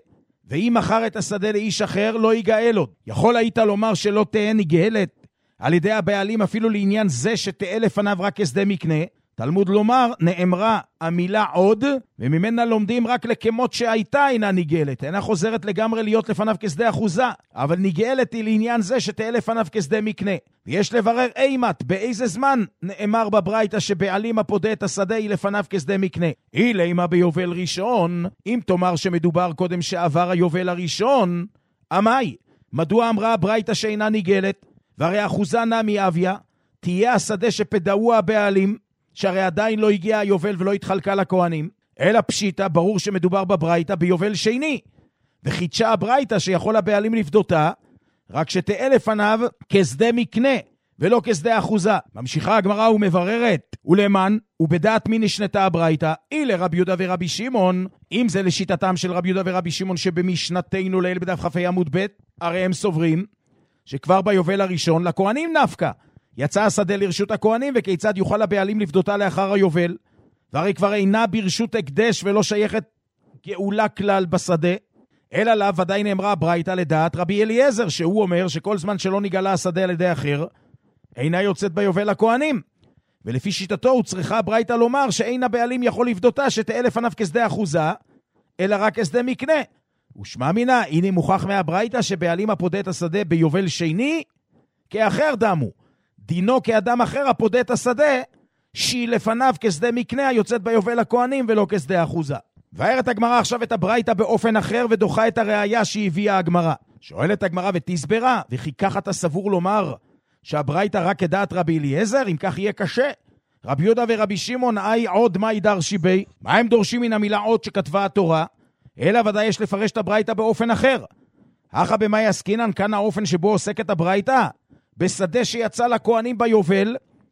Speaker 3: ואם מכר את השדה לאיש אחר, לא ייגאל עוד. יכול היית לומר שלא תהיה נגאלת על ידי הבעלים אפילו לעניין זה שתהיה לפניו רק כשדה מקנה. תלמוד לומר, נאמרה המילה עוד, וממנה לומדים רק לכמות שהייתה אינה נגאלת. אינה חוזרת לגמרי להיות לפניו כשדה אחוזה, אבל נגאלת היא לעניין זה שתהיה לפניו כשדה מקנה. ויש לברר אימת, באיזה זמן נאמר בברייתא שבעלים הפודה את השדה היא לפניו כשדה מקנה. היא לימה ביובל ראשון, אם תאמר שמדובר קודם שעבר היובל הראשון, אמי, מדוע אמרה הברייתא שאינה נגאלת? והרי אחוזה נמי אביה, תהיה השדה שפדאו הבעלים, שהרי עדיין לא הגיע היובל ולא התחלקה לכהנים, אלא פשיטה, ברור שמדובר בברייתא ביובל שני, וחידשה הברייתא שיכול הבעלים לפדותה, רק שתהיה לפניו כשדה מקנה, ולא כשדה אחוזה. ממשיכה הגמרא ומבררת, ולמן, ובדעת מי נשנתה הברייתא, היא לרבי יהודה ורבי שמעון, אם זה לשיטתם של רבי יהודה ורבי שמעון שבמשנתנו ליל בדף כ"ה עמוד ב', הרי הם סוברים, שכבר ביובל הראשון לכהנים נפקא, יצא השדה לרשות הכהנים, וכיצד יוכל הבעלים לפדותה לאחר היובל, והרי כבר אינה ברשות הקדש ולא שייכת גאולה כלל בשדה, אלא לה ודאי נאמרה הברייתא לדעת רבי אליעזר, שהוא אומר שכל זמן שלא נגלה השדה על ידי אחר, אינה יוצאת ביובל הכהנים, ולפי שיטתו הוא צריכה הברייתא לומר שאין הבעלים יכול לפדותה שתהיה לפניו כשדה אחוזה, אלא רק כשדה מקנה. ושמע מינה, הנה מוכח מהברייתא שבעלים הפודה את השדה ביובל שני, כאחר דמו. דינו כאדם אחר הפודה את השדה, שהיא לפניו כשדה מקנה היוצאת ביובל הכהנים ולא כשדה אחוזה. וארת הגמרא עכשיו את הברייתא באופן אחר ודוחה את הראיה שהביאה הגמרא. שואלת הגמרא ותסברה, וכי כך אתה סבור לומר שהברייתא רק כדעת רבי אליעזר? אם כך יהיה קשה. רבי יהודה ורבי שמעון אי עוד מה ידרשי בי? מה הם דורשים מן המילה עוד שכתבה התורה? אלא ודאי יש לפרש את הברייתא באופן אחר. אחא במאי עסקינן, כאן האופן שבו עוסקת הברייתא, בשדה שיצא לכהנים ביובל,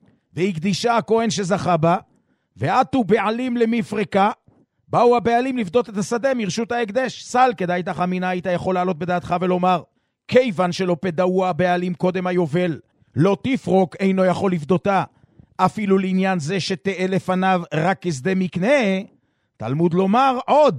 Speaker 3: והקדישה הכהן שזכה בה, ועתו בעלים למפרקה, באו הבעלים לפדות את השדה מרשות ההקדש. סל, כדאי תחמינה היית יכול לעלות בדעתך ולומר, כיוון שלא פדאו הבעלים קודם היובל, לא תפרוק אינו יכול לפדותה, אפילו לעניין זה שתהיה לפניו רק כשדה מקנה, תלמוד לומר עוד,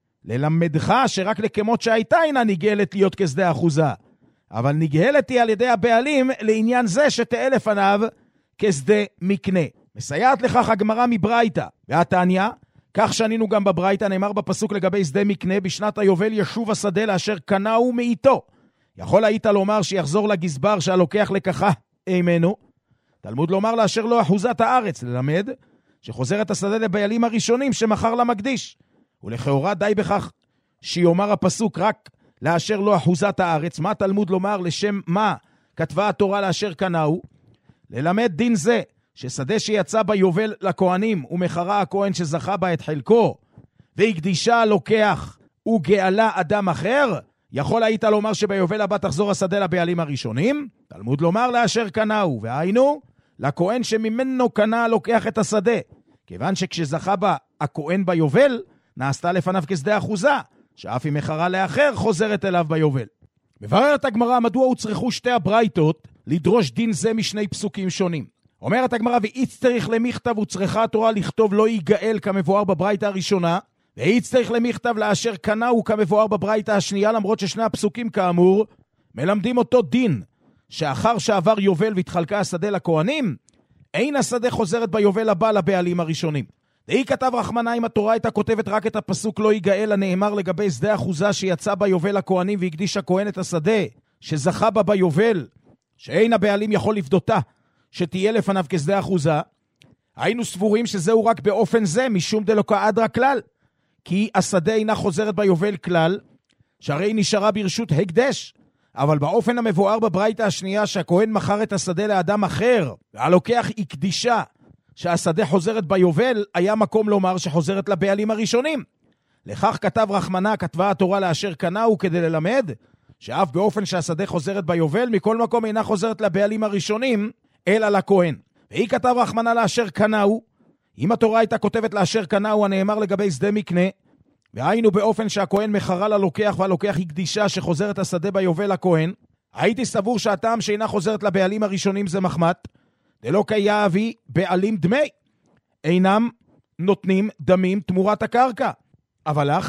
Speaker 3: ללמדך שרק לכמות שהייתה אינה נגאלת להיות כשדה אחוזה, אבל נגאלת היא על ידי הבעלים לעניין זה שתהיה לפניו כשדה מקנה. מסייעת לכך הגמרא מברייתא, והתניא, כך שנינו גם בברייתא, נאמר בפסוק לגבי שדה מקנה, בשנת היובל ישוב השדה לאשר קנאו מאיתו. יכול היית לומר שיחזור לגזבר שהלוקח לקחה אימנו, תלמוד לומר לאשר לו אחוזת הארץ, ללמד שחוזרת השדה לבעלים הראשונים שמחר למקדיש, ולכאורה די בכך שיאמר הפסוק רק לאשר לו אחוזת הארץ. מה תלמוד לומר לשם מה כתבה התורה לאשר קנאו? ללמד דין זה ששדה שיצא ביובל לכהנים ומחרה הכהן שזכה בה את חלקו והקדישה לוקח וגאלה אדם אחר, יכול היית לומר שביובל הבא תחזור השדה לבעלים הראשונים? תלמוד לומר לאשר קנאו, והיינו לכהן שממנו קנה לוקח את השדה, כיוון שכשזכה בה הכהן ביובל נעשתה לפניו כשדה אחוזה, שאף אם מחרה לאחר חוזרת אליו ביובל. מבררת הגמרא מדוע הוצרכו שתי הברייתות לדרוש דין זה משני פסוקים שונים. אומרת הגמרא, ואיץ צריך למכתב וצריכה התורה לכתוב לא ייגאל כמבואר בברייתא הראשונה, ואיץ צריך למכתב לאשר קנאו כמבואר בברייתא השנייה, למרות ששני הפסוקים כאמור מלמדים אותו דין, שאחר שעבר יובל והתחלקה השדה לכהנים, אין השדה חוזרת ביובל הבא לבעלים הראשונים. דהי כתב רחמנה, אם התורה הייתה כותבת רק את הפסוק לא ייגאל הנאמר לגבי שדה אחוזה שיצא ביובל לכהנים והקדיש הכהן את השדה שזכה בה ביובל, שאין הבעלים יכול לפדותה שתהיה לפניו כשדה אחוזה, היינו סבורים שזהו רק באופן זה משום דלוקה אדרה כלל, כי השדה אינה חוזרת ביובל כלל, שהרי נשארה ברשות הקדש. אבל באופן המבואר בברייתא השנייה שהכהן מכר את השדה לאדם אחר והלוקח הקדישה שהשדה חוזרת ביובל, היה מקום לומר שחוזרת לבעלים הראשונים. לכך כתב רחמנה, כתבה התורה לאשר קנאו, כדי ללמד שאף באופן שהשדה חוזרת ביובל מכל מקום אינה חוזרת לבעלים הראשונים אלא לכהן. והיא כתב רחמנה לאשר קנאו, אם התורה הייתה כותבת לאשר קנאו הנאמר לגבי שדה מקנה, והיינו באופן שהכהן מחרה ללוקח והלוקח הקדישה שחוזרת השדה ביובל לכהן, הייתי סבור שהטעם שאינה חוזרת לבעלים הראשונים זה מחמת דלא קייבי בעלים דמי, אינם נותנים דמים תמורת הקרקע. אבל לאחר,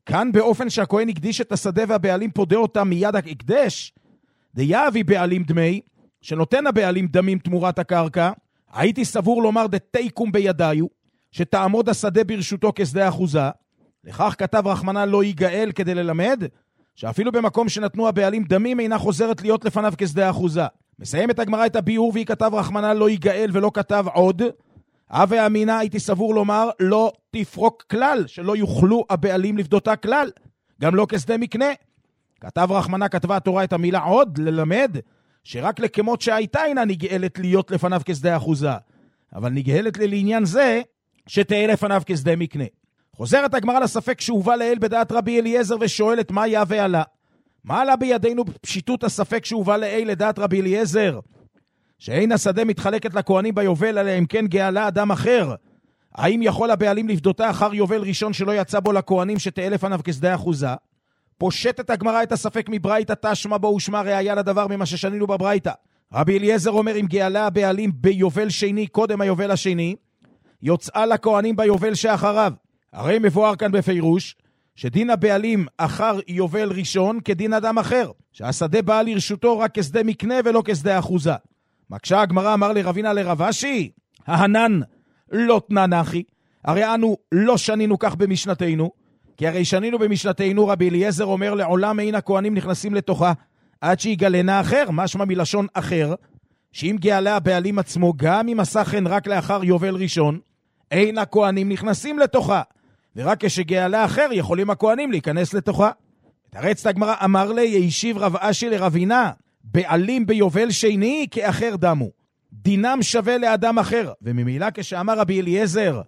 Speaker 3: כאן באופן שהכהן הקדיש את השדה והבעלים פודה אותם מיד ההקדש, דיאבי בעלים דמי, שנותן הבעלים דמים תמורת הקרקע, הייתי סבור לומר דתיקום בידיו, שתעמוד השדה ברשותו כשדה אחוזה. לכך כתב רחמנא לא ייגאל, כדי ללמד שאפילו במקום שנתנו הבעלים דמים אינה חוזרת להיות לפניו כשדה אחוזה. מסיים את הגמרא את הביאור והיא כתב רחמנא לא ייגאל ולא כתב עוד. הווה אמינא הייתי סבור לומר לא תפרוק כלל, שלא יוכלו הבעלים לפדותה כלל, גם לא כשדה מקנה. כתב רחמנא, כתבה התורה את המילה עוד, ללמד שרק לכמות שהייתה אינה נגאלת להיות לפניו כשדה אחוזה, אבל נגאלת לעניין זה שתהיה לפניו כשדה מקנה. חוזרת הגמרא לספק שהובא לאל בדעת רבי אליעזר ושואלת מה יהווה עלה. מה עלה בידינו פשיטות הספק שהובא לאל לדעת רבי אליעזר? שאין השדה מתחלקת לכהנים ביובל, אלא אם כן גאלה אדם אחר. האם יכול הבעלים לפדותה אחר יובל ראשון שלא יצא בו לכהנים שתהיה לפניו כשדה אחוזה? פושטת הגמרא את הספק מברייתא תשמע בו ושמע ראיה לדבר ממה ששנינו בברייתא. רבי אליעזר אומר אם גאלה הבעלים ביובל שני קודם היובל השני, יוצאה לכהנים ביובל שאחריו. הרי מבואר כאן בפירוש שדין הבעלים אחר יובל ראשון כדין אדם אחר, שהשדה בא לרשותו רק כשדה מקנה ולא כשדה אחוזה. מקשה הגמרא, אמר לרבינה לרב אשי, ההנן לא תננחי, הרי אנו לא שנינו כך במשנתנו, כי הרי שנינו במשנתנו, רבי אליעזר אומר לעולם אין הכהנים נכנסים לתוכה עד שיגלנה אחר, משמע מלשון אחר, שאם גאלה הבעלים עצמו גם אם עשה כן רק לאחר יובל ראשון, אין הכהנים נכנסים לתוכה, ורק כשגאלה אחר יכולים הכהנים להיכנס לתוכה. תרץ הגמרא, אמר לי הישיב רב אשי לרבינה, בעלים ביובל שני כאחר דמו, דינם שווה לאדם אחר. וממילא כשאמר רבי אליעזר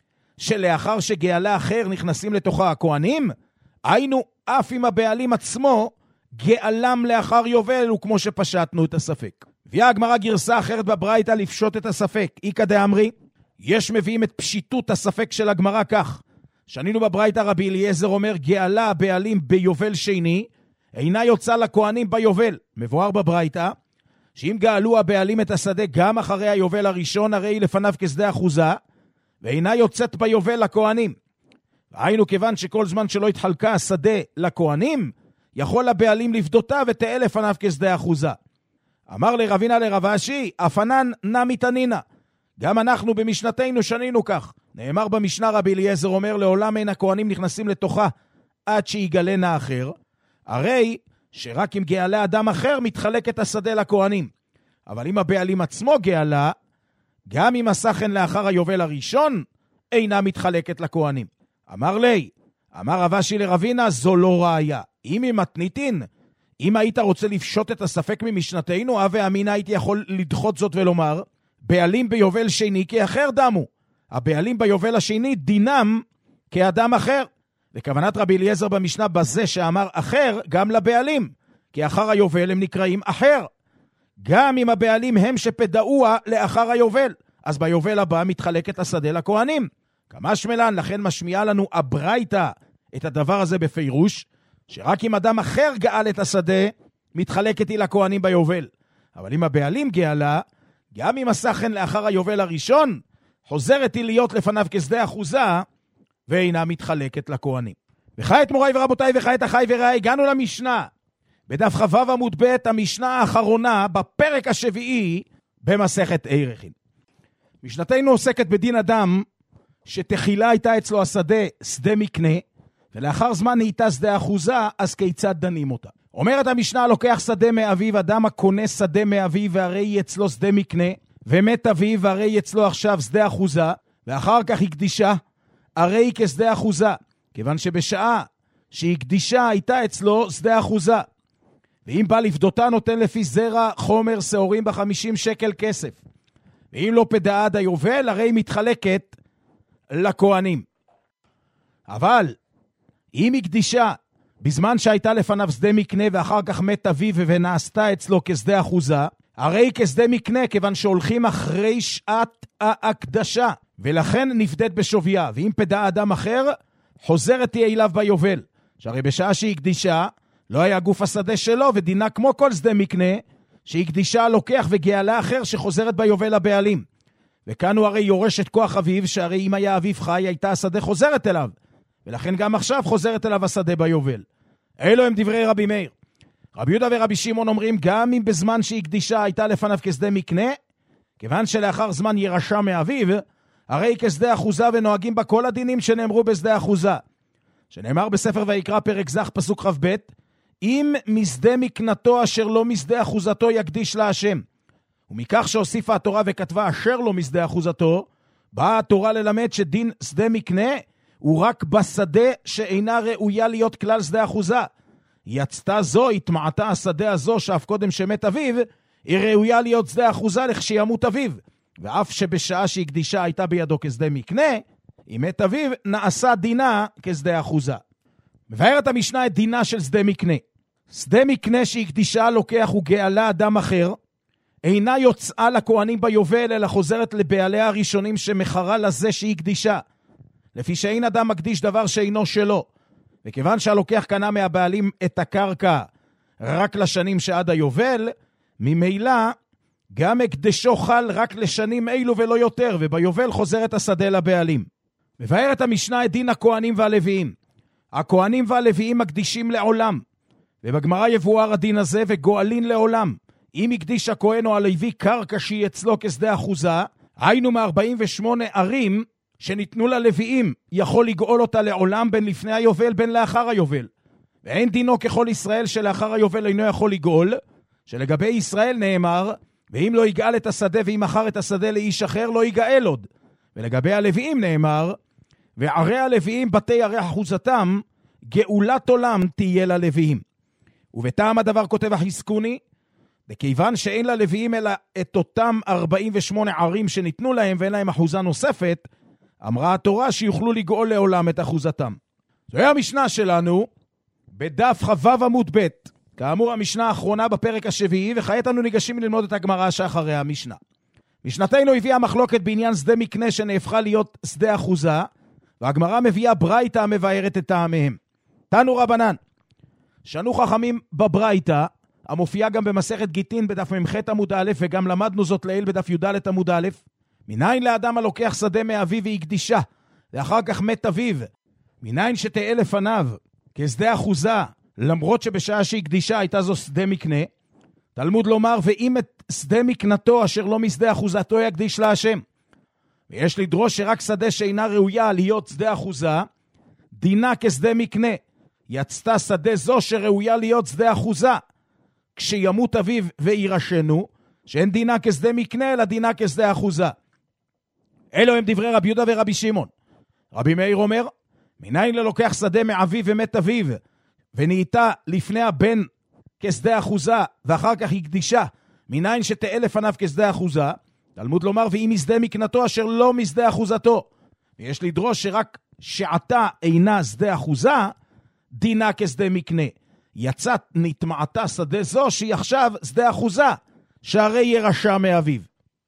Speaker 3: שלאחר שגאלה אחר נכנסים לתוכה הכהנים, היינו אף אם הבעלים עצמו גאלם לאחר יובל, וכמו שפשטנו את הספק. הביאה הגמרא גרסה אחרת בברייתא לפשוט את הספק. איקא דאמרי, יש מביאים את פשיטות הספק של הגמרא כך, שנינו בברייתא רבי אליעזר אומר גאלה הבעלים ביובל שני אינה יוצא לכהנים ביובל. מבואר בברייתא שאם גאלו הבעלים את השדה גם אחרי היובל הראשון, הרי לפניו כשדה אחוזה, ואינה יוצאת ביובל לכהנים. והיינו כיוון שכל זמן שלא התחלקה השדה לכהנים, יכול הבעלים לפדותה ותהיה לפניו כשדה אחוזה. אמר לרבינה לרב אשי, אפנן נמי תנינה, גם אנחנו במשנתנו שנינו כך. נאמר במשנה רבי אליעזר אומר לעולם אין הכהנים נכנסים לתוכה עד שיגלנה אחר, הרי שרק אם גאלה אדם אחר מתחלק את השדה לכהנים. אבל אם הבעלים עצמו גאלה, גם אם עשה כן לאחר היובל הראשון, אינה מתחלקת לכהנים. אמר לי, אמר רב אשי לרבינה, זו לא ראיה. אם היא מתניתין, אם היית רוצה לפשוט את הספק ממשנתנו, הווה אמינא הייתי יכול לדחות זאת ולומר, בעלים ביובל שני כאחר דמו. הבעלים ביובל השני דינם כאדם אחר. וכוונת רבי אליעזר במשנה בזה שאמר אחר גם לבעלים, כי אחר היובל הם נקראים אחר. גם אם הבעלים הם שפדאוה לאחר היובל, אז ביובל הבא מתחלקת השדה לכהנים. כמה שמלן, לכן משמיעה לנו הברייתא את הדבר הזה בפירוש, שרק אם אדם אחר גאל את השדה, מתחלקת היא לכהנים ביובל. אבל אם הבעלים גאלה, גם אם עשה כן לאחר היובל הראשון, חוזרת היא להיות לפניו כשדה אחוזה, ואינה מתחלקת לכהנים. וכעת מוריי ורבותיי וכעת אחי ורעי, הגענו למשנה. בדף חו"ב עמוד ב', המשנה האחרונה בפרק השביעי במסכת עירכין. משנתנו עוסקת בדין אדם שתחילה הייתה אצלו השדה שדה מקנה, ולאחר זמן נהייתה שדה אחוזה, אז כיצד דנים אותה? אומרת המשנה, לוקח שדה מאביו, אדם הקונה שדה מאביו והרי אצלו שדה מקנה, ומת אביו והרי אצלו עכשיו שדה אחוזה, ואחר כך הקדישה, הרי כשדה אחוזה, כיוון שבשעה שהקדישה הייתה אצלו שדה אחוזה. ואם בא לפדותה נותן לפי זרע חומר שעורים ב50 שקל כסף. ואם לא פדאה עד היובל, הרי מתחלקת לכהנים. אבל אם הקדישה בזמן שהייתה לפניו שדה מקנה ואחר כך מת אביו ונעשתה אצלו כשדה אחוזה, הרי כשדה מקנה, כיוון שהולכים אחרי שעת ההקדשה, ולכן נפדית בשוויה. ואם פדאה אדם אחר, חוזרת תהיה אליו ביובל. שהרי בשעה שהיא הקדישה, לא היה גוף השדה שלו, ודינה כמו כל שדה מקנה, שהיא הקדישה לוקח וגאלה אחר שחוזרת ביובל הבעלים. וכאן הוא הרי יורש את כוח אביו, שהרי אם היה אביו חי, הייתה השדה חוזרת אליו. ולכן גם עכשיו חוזרת אליו השדה ביובל. אלו הם דברי רבי מאיר. רבי יהודה ורבי שמעון אומרים, גם אם בזמן שהקדישה הייתה לפניו כשדה מקנה, כיוון שלאחר זמן ירשה מאביו, הרי כשדה אחוזה ונוהגים בה כל הדינים שנאמרו בשדה אחוזה. שנאמר בספר ויקרא פרק זך פסוק כ"ב, אם משדה מקנתו אשר לא משדה אחוזתו יקדיש לה השם. ומכך שהוסיפה התורה וכתבה אשר לא משדה אחוזתו, באה התורה ללמד שדין שדה מקנה הוא רק בשדה שאינה ראויה להיות כלל שדה אחוזה. יצתה זו, התמעטה השדה הזו שאף קודם שמת אביו, היא ראויה להיות שדה אחוזה לכשימות אביו. ואף שבשעה שהקדישה הייתה בידו כשדה מקנה, אם מת אביו נעשה דינה כשדה אחוזה. מבארת המשנה את דינה של שדה מקנה. שדה מקנה שהקדישה לוקח וגאלה אדם אחר, אינה יוצאה לכהנים ביובל, אלא חוזרת לבעליה הראשונים שמחרה לזה שהיא קדישה. לפי שאין אדם מקדיש דבר שאינו שלו. וכיוון שהלוקח קנה מהבעלים את הקרקע רק לשנים שעד היובל, ממילא גם הקדשו חל רק לשנים אילו ולא יותר, וביובל חוזרת השדה לבעלים. מבארת המשנה את דין הכהנים והלוויים. הכהנים והלוויים מקדישים לעולם, ובגמרא יבואר הדין הזה וגואלין לעולם. אם הקדיש הכהן או הלוי קרקע שהיא אצלו כשדה אחוזה, היינו מ-48 ערים שניתנו ללוויים, יכול לגאול אותה לעולם בין לפני היובל בין לאחר היובל. ואין דינו ככל ישראל שלאחר היובל אינו יכול לגאול, שלגבי ישראל נאמר, ואם לא יגאל את השדה ואם אחר את השדה לאיש אחר לא יגאל עוד. ולגבי הלוויים נאמר, וערי הלוויים בתי ערי אחוזתם, גאולת עולם תהיה ללוויים. ובטעם הדבר כותב החזקוני, וכיוון שאין ללוויים אלא את אותם 48 ערים שניתנו להם ואין להם אחוזה נוספת, אמרה התורה שיוכלו לגאול לעולם את אחוזתם. זוהי המשנה שלנו בדף חבב עמוד ב'. כאמור המשנה האחרונה בפרק השביעי, וכעת אנו ניגשים ללמוד את הגמרא שאחרי המשנה. משנתנו הביאה מחלוקת בעניין שדה מקנה שנהפכה להיות שדה אחוזה, והגמרא מביאה ברייתא המבארת את טעמיהם. תנו רבנן, שנו חכמים בברייתא, המופיעה גם במסכת גיטין בדף מ"ח עמוד א', וגם למדנו זאת לעיל בדף י"ד עמוד א', מניין לאדם הלוקח שדה מאביו והקדישה, ואחר כך מת אביו, מניין שתהיה לפניו כשדה אחוזה, למרות שבשעה שהקדישה הייתה זו שדה מקנה, תלמוד לומר, ואם את שדה מקנתו אשר לא משדה אחוזתו יקדיש לה השם. ויש לדרוש שרק שדה שאינה ראויה להיות שדה אחוזה, דינה כשדה מקנה. יצתה שדה זו שראויה להיות שדה אחוזה. כשימות אביו וירשנו, שאין דינה כשדה מקנה, אלא דינה כשדה אחוזה. אלו הם דברי רבי יהודה ורבי שמעון. רבי מאיר אומר, מניין ללוקח שדה מאביו ומת אביו, ונהייתה לפני הבן כשדה אחוזה, ואחר כך הקדישה, מניין שתהיה לפניו כשדה אחוזה, תלמוד לומר, ואם משדה מקנתו אשר לא משדה אחוזתו. ויש לדרוש שרק שעתה אינה שדה אחוזה, דינה כשדה מקנה. יצאת נתמעתה שדה זו שהיא עכשיו שדה אחוזה, שהרי ירשה מאביו.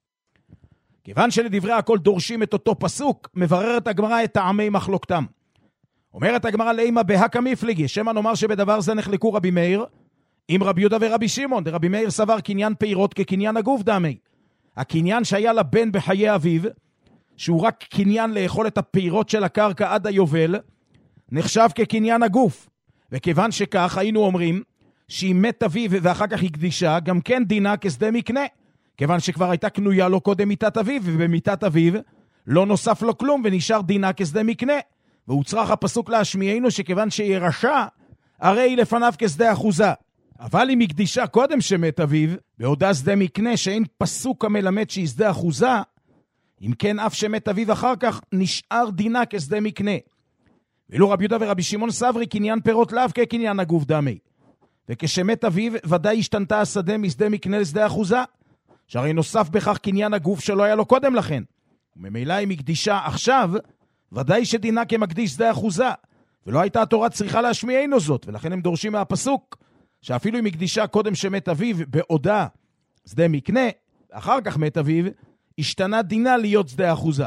Speaker 3: כיוון שלדברי הכל דורשים את אותו פסוק, מבררת הגמרא את טעמי מחלוקתם. אומרת הגמרא לאמא בהקא מפלגי, שמא נאמר שבדבר זה נחלקו רבי מאיר עם רבי יהודה ורבי שמעון. רבי מאיר סבר קניין פירות כקניין הגוף דמי. הקניין שהיה לבן בחיי אביו, שהוא רק קניין לאכול את הפירות של הקרקע עד היובל, נחשב כקניין הגוף. וכיוון שכך היינו אומרים שאם מת אביו ואחר כך הקדישה, גם כן דינה כשדה מקנה. כיוון שכבר הייתה קנויה לו קודם מיתת אביו, ובמיתת אביו לא נוסף לו כלום ונשאר דינה כשדה מקנה. והוא צריך הפסוק להשמיענו שכיוון שירשה, הרי לפניו כשדה אחוזה. אבל אם הקדישה קודם שמת אביו, בעודה שדה מקנה שאין פסוק המלמד שהיא שדה אחוזה, אם כן אף שמת אביו אחר כך נשאר דינה כשדה מקנה. ואילו רבי יהודה ורבי שמעון סברי קניין פירות לאו כקניין הגוף דמי. וכשמת אביו ודאי השתנתה השדה משדה מקנה לשדה אחוזה, שהרי נוסף בכך קניין הגוף שלא היה לו קודם לכן. וממילא אם הקדישה עכשיו, ודאי שדינה כמקדיש שדה אחוזה, ולא הייתה התורה צריכה להשמיענו זאת, ולכן הם דורשים מהפסוק, שאפילו אם הקדישה קודם שמת אביו בעודה שדה מקנה, אחר כך מת אביו, השתנה דינה להיות שדה אחוזה.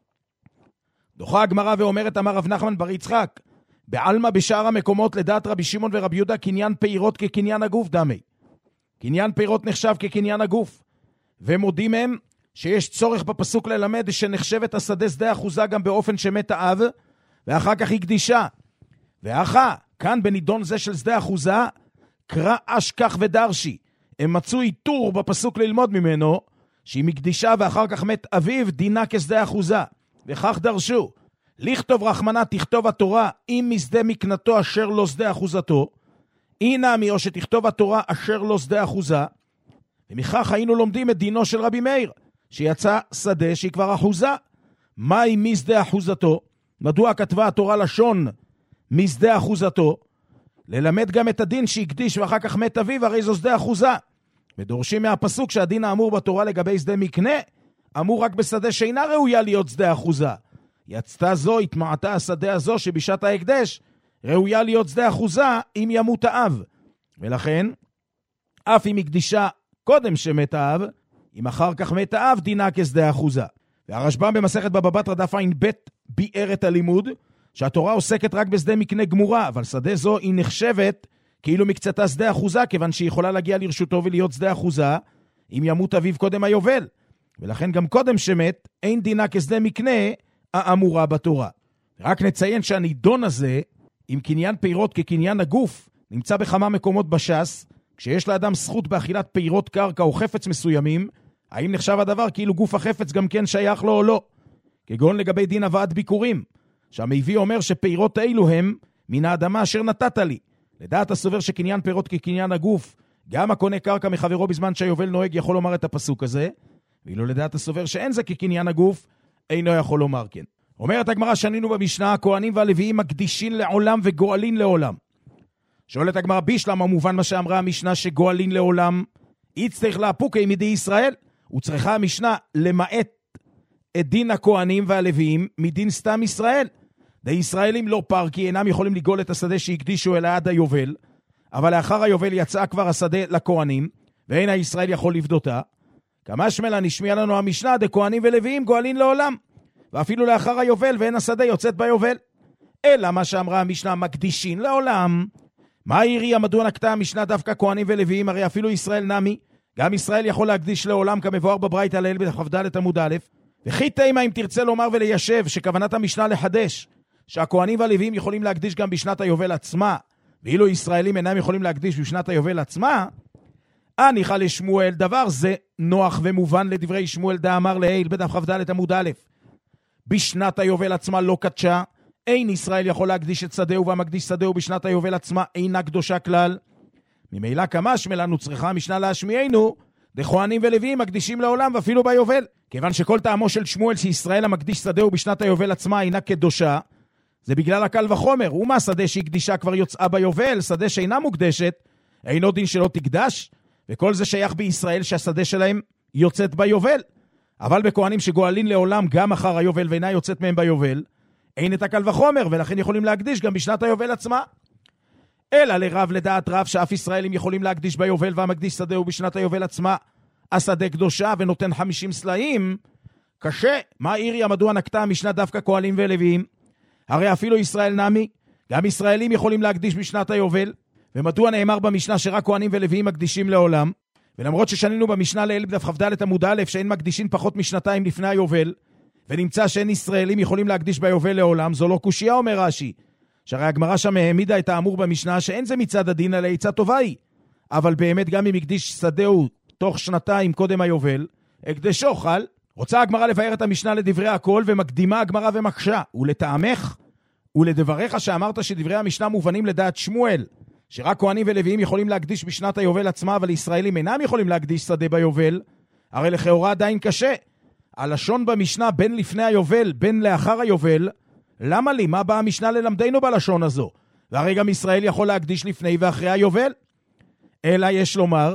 Speaker 3: דוחה הגמרא ואומרת, אמר רב נחמן בר יצחק, בעלמא בשאר המקומות לדעת רבי שמעון ורבי יהודה קניין פירות כקניין הגוף דמי. קניין פירות נחשב כקניין הגוף, ומודים הם שיש צורך בפסוק ללמד שנחשבת השדה שדה אחוזה גם באופן שמת האב, ואחר כך הקדישה. ואחר, כאן בנידון זה של שדה אחוזה, קרא אשכח ודרשי. הם מצאו איתור בפסוק ללמוד ממנו, שהיא מקדישה ואחר כך מת אביו, דינה כשדה אחוזה. וכך דרשו, לכתוב רחמנה תכתוב התורה, אם משדה מקנתו אשר לא שדה אחוזתו, הנה מי או שתכתוב התורה אשר לא שדה אחוזה, ומכך היינו לומדים את דינו של רבי מאיר, שיצא שדה שהיא כבר אחוזה. מהי משדה אחוזתו? מדוע כתבה התורה לשון משדה אחוזתו? ללמד גם את הדין שהקדיש ואחר כך מת אביו, הרי זו שדה אחוזה. ודורשים מהפסוק שהדין האמור בתורה לגבי שדה מקנה, אמור רק בשדה שאינה ראויה להיות שדה אחוזה. יצתה זו, התמעטה השדה הזו שבשעת ההקדש, ראויה להיות שדה אחוזה אם ימות האב. ולכן, אף אם הקדישה קודם שמת האב, אם אחר כך מת האב, דינה כשדה אחוזה. והרשב"ם במסכת בבא בתרא דף ע"ב ביאר את הלימוד, שהתורה עוסקת רק בשדה מקנה גמורה, אבל שדה זו היא נחשבת כאילו מקצתה שדה אחוזה, כיוון שהיא יכולה להגיע לרשותו ולהיות שדה אחוזה, אם ימות אביו קודם היובל. ולכן גם קודם שמת, אין דינה כשדה מקנה האמורה בתורה. רק נציין שהנידון הזה, עם קניין פירות כקניין הגוף, נמצא בכמה מקומות בש"ס, כשיש לאדם זכות באכילת פירות קרקע או חפץ מסוימים, האם נחשב הדבר כאילו גוף החפץ גם כן שייך לו או לא? כגון לגבי דין הבאת ביקורים, שהמביא אומר שפירות אלו הם מן האדמה אשר נתת לי. לדעת הסובר שקניין פירות כקניין הגוף, גם הקונה קרקע מחברו בזמן שהיובל נוהג יכול לומר את הפסוק הזה, ואילו לדעת הסובר שאין זה כקניין הגוף, אינו יכול לומר כן. אומרת הגמרא, שנינו במשנה, הכהנים והלוויים מקדישים לעולם וגואלין לעולם. שואלת הגמרא, בישלמה מובן מה שאמרה המשנה שגואלין לעולם, יצטרך להפוקי מדי ישראל, וצריכה המשנה למעט את דין הכהנים והלוויים מדין סתם ישראל. די ישראלים לא פרקי, אינם יכולים לגאול את השדה שהקדישו אלא עד היובל, אבל לאחר היובל יצאה כבר השדה לכהנים, ואין הישראל יכול לבדותה. כמה שמלה נשמיע לנו המשנה, די כהנים ולוויים גואלין לעולם, ואפילו לאחר היובל ואין השדה יוצאת ביובל. אלא מה שאמרה המשנה מקדישין לעולם. מה העיריה מדוע נקטה המשנה דווקא כהנים ולוויים? הרי אפילו ישראל נמי, גם ישראל יכול להקדיש לעולם כמבואר בברייתא לעיל בכ"ד עמוד א', וכי תימה אם תרצה לומר וליישב שכוונת המשנה לחדש שהכהנים והלוויים יכולים להקדיש גם בשנת היובל עצמה, ואילו ישראלים אינם יכולים להקדיש בשנת היובל עצמה, הניחא לשמואל, דבר זה נוח ומובן לדברי שמואל דאמר לעיל בדף כ"ד עמוד א', בשנת היובל עצמה לא קדשה, אין ישראל יכול להקדיש את שדהו, והמקדיש שדהו בשנת היובל עצמה אינה קדושה כלל. ממילא כמה שמלנו צריכה המשנה להשמיענו, דכהנים ולוויים מקדישים לעולם ואפילו ביובל. כיוון שכל טעמו של שמואל שישראל המקדיש שדהו בשנת היובל עצמה אינה קדושה, זה בגלל הקל וחומר. ומה שדה שהקדישה כבר יוצאה ביובל, שדה שאינה מוקדשת, אינו דין שלא תקדש, וכל זה שייך בישראל שהשדה שלהם יוצאת ביובל. אבל בכהנים שגואלין לעולם גם אחר היובל ואינה יוצאת מהם ביובל, אין את הקל וחומר, ולכן יכולים להקדיש גם בשנת היובל עצמה. אלא לרב לדעת רב שאף ישראלים יכולים להקדיש ביובל, והמקדיש שדהו בשנת היובל עצמה השדה קדושה ונותן 50 סלעים, קשה. מה העיריה מדוע נקטה המשנה דווקא כהנים ולוויים? הרי אפילו ישראל נמי, גם ישראלים יכולים להקדיש בשנת היובל, ומדוע נאמר במשנה שרק כהנים ולוויים מקדישים לעולם? ולמרות ששנינו במשנה לעיל בדף כ"ד עמוד א' שאין מקדישים פחות משנתיים לפני היובל, ונמצא שאין ישראלים יכולים להקדיש ביובל לעולם, זו לא קושיה, אומר רש"י. שהרי הגמרא שם העמידה את האמור במשנה שאין זה מצד הדין אלא עצה טובה היא. אבל באמת גם אם הקדיש שדהו תוך שנתיים קודם היובל, הקדשו חל. רוצה הגמרא לבאר את המשנה לדברי הכל, ומקדימה הגמרא ומקשה. ולטעמך ולדבריך שאמרת שדברי המשנה מובנים לדעת שמואל, שרק כהנים ולוויים יכולים להקדיש בשנת היובל עצמה, אבל ישראלים אינם יכולים להקדיש שדה ביובל, הרי לכאורה עדיין קשה. הלשון במשנה בין לפני היובל בין לאחר היובל, למה לי? מה באה המשנה ללמדנו בלשון הזו? והרי גם ישראל יכול להקדיש לפני ואחרי היובל. אלא יש לומר,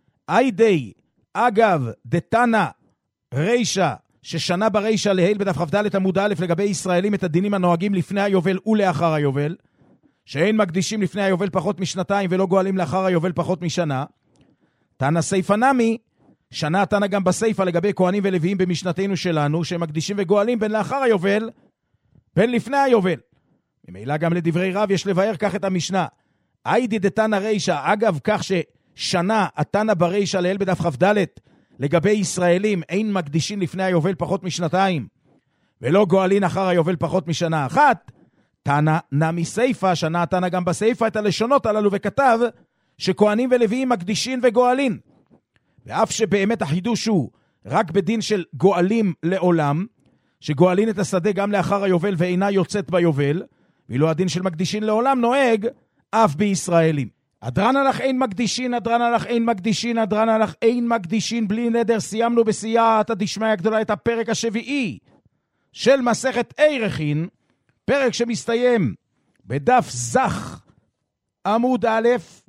Speaker 3: איידי אגב דתנא רישא, ששנה ברישא להיל בדף כ"ד עמוד א' לגבי ישראלים את הדינים הנוהגים לפני היובל ולאחר היובל, שאין מקדישים לפני היובל פחות משנתיים ולא גואלים לאחר היובל פחות משנה. תנא סייפא נמי, שנה תנא גם בסייפא לגבי כהנים ולוויים במשנתנו שלנו, שהם מקדישים וגואלים בין לאחר היובל בין לפני היובל. ממילא גם לדברי רב יש לבאר כך את המשנה. איידי דתנא רישא, אגב כך ששנה התנא ברישא להיל בדף כ"ד לגבי ישראלים אין מקדישים לפני היובל פחות משנתיים ולא גואלין אחר היובל פחות משנה אחת, תנא נמי סייפה, שנה תנא גם בסייפה את הלשונות הללו וכתב שכהנים ולוויים מקדישין וגואלין. ואף שבאמת החידוש הוא רק בדין של גואלים לעולם, שגואלין את השדה גם לאחר היובל ואינה יוצאת ביובל, ואילו הדין של מקדישין לעולם נוהג אף בישראלים. אדרן הלך אין מקדישין, אדרן הלך אין מקדישין, אדרן הלך אין מקדישין, בלי נדר. סיימנו בסייעתא דשמיא הגדולה את הפרק השביעי של מסכת עירכין, פרק שמסתיים בדף זך עמוד א',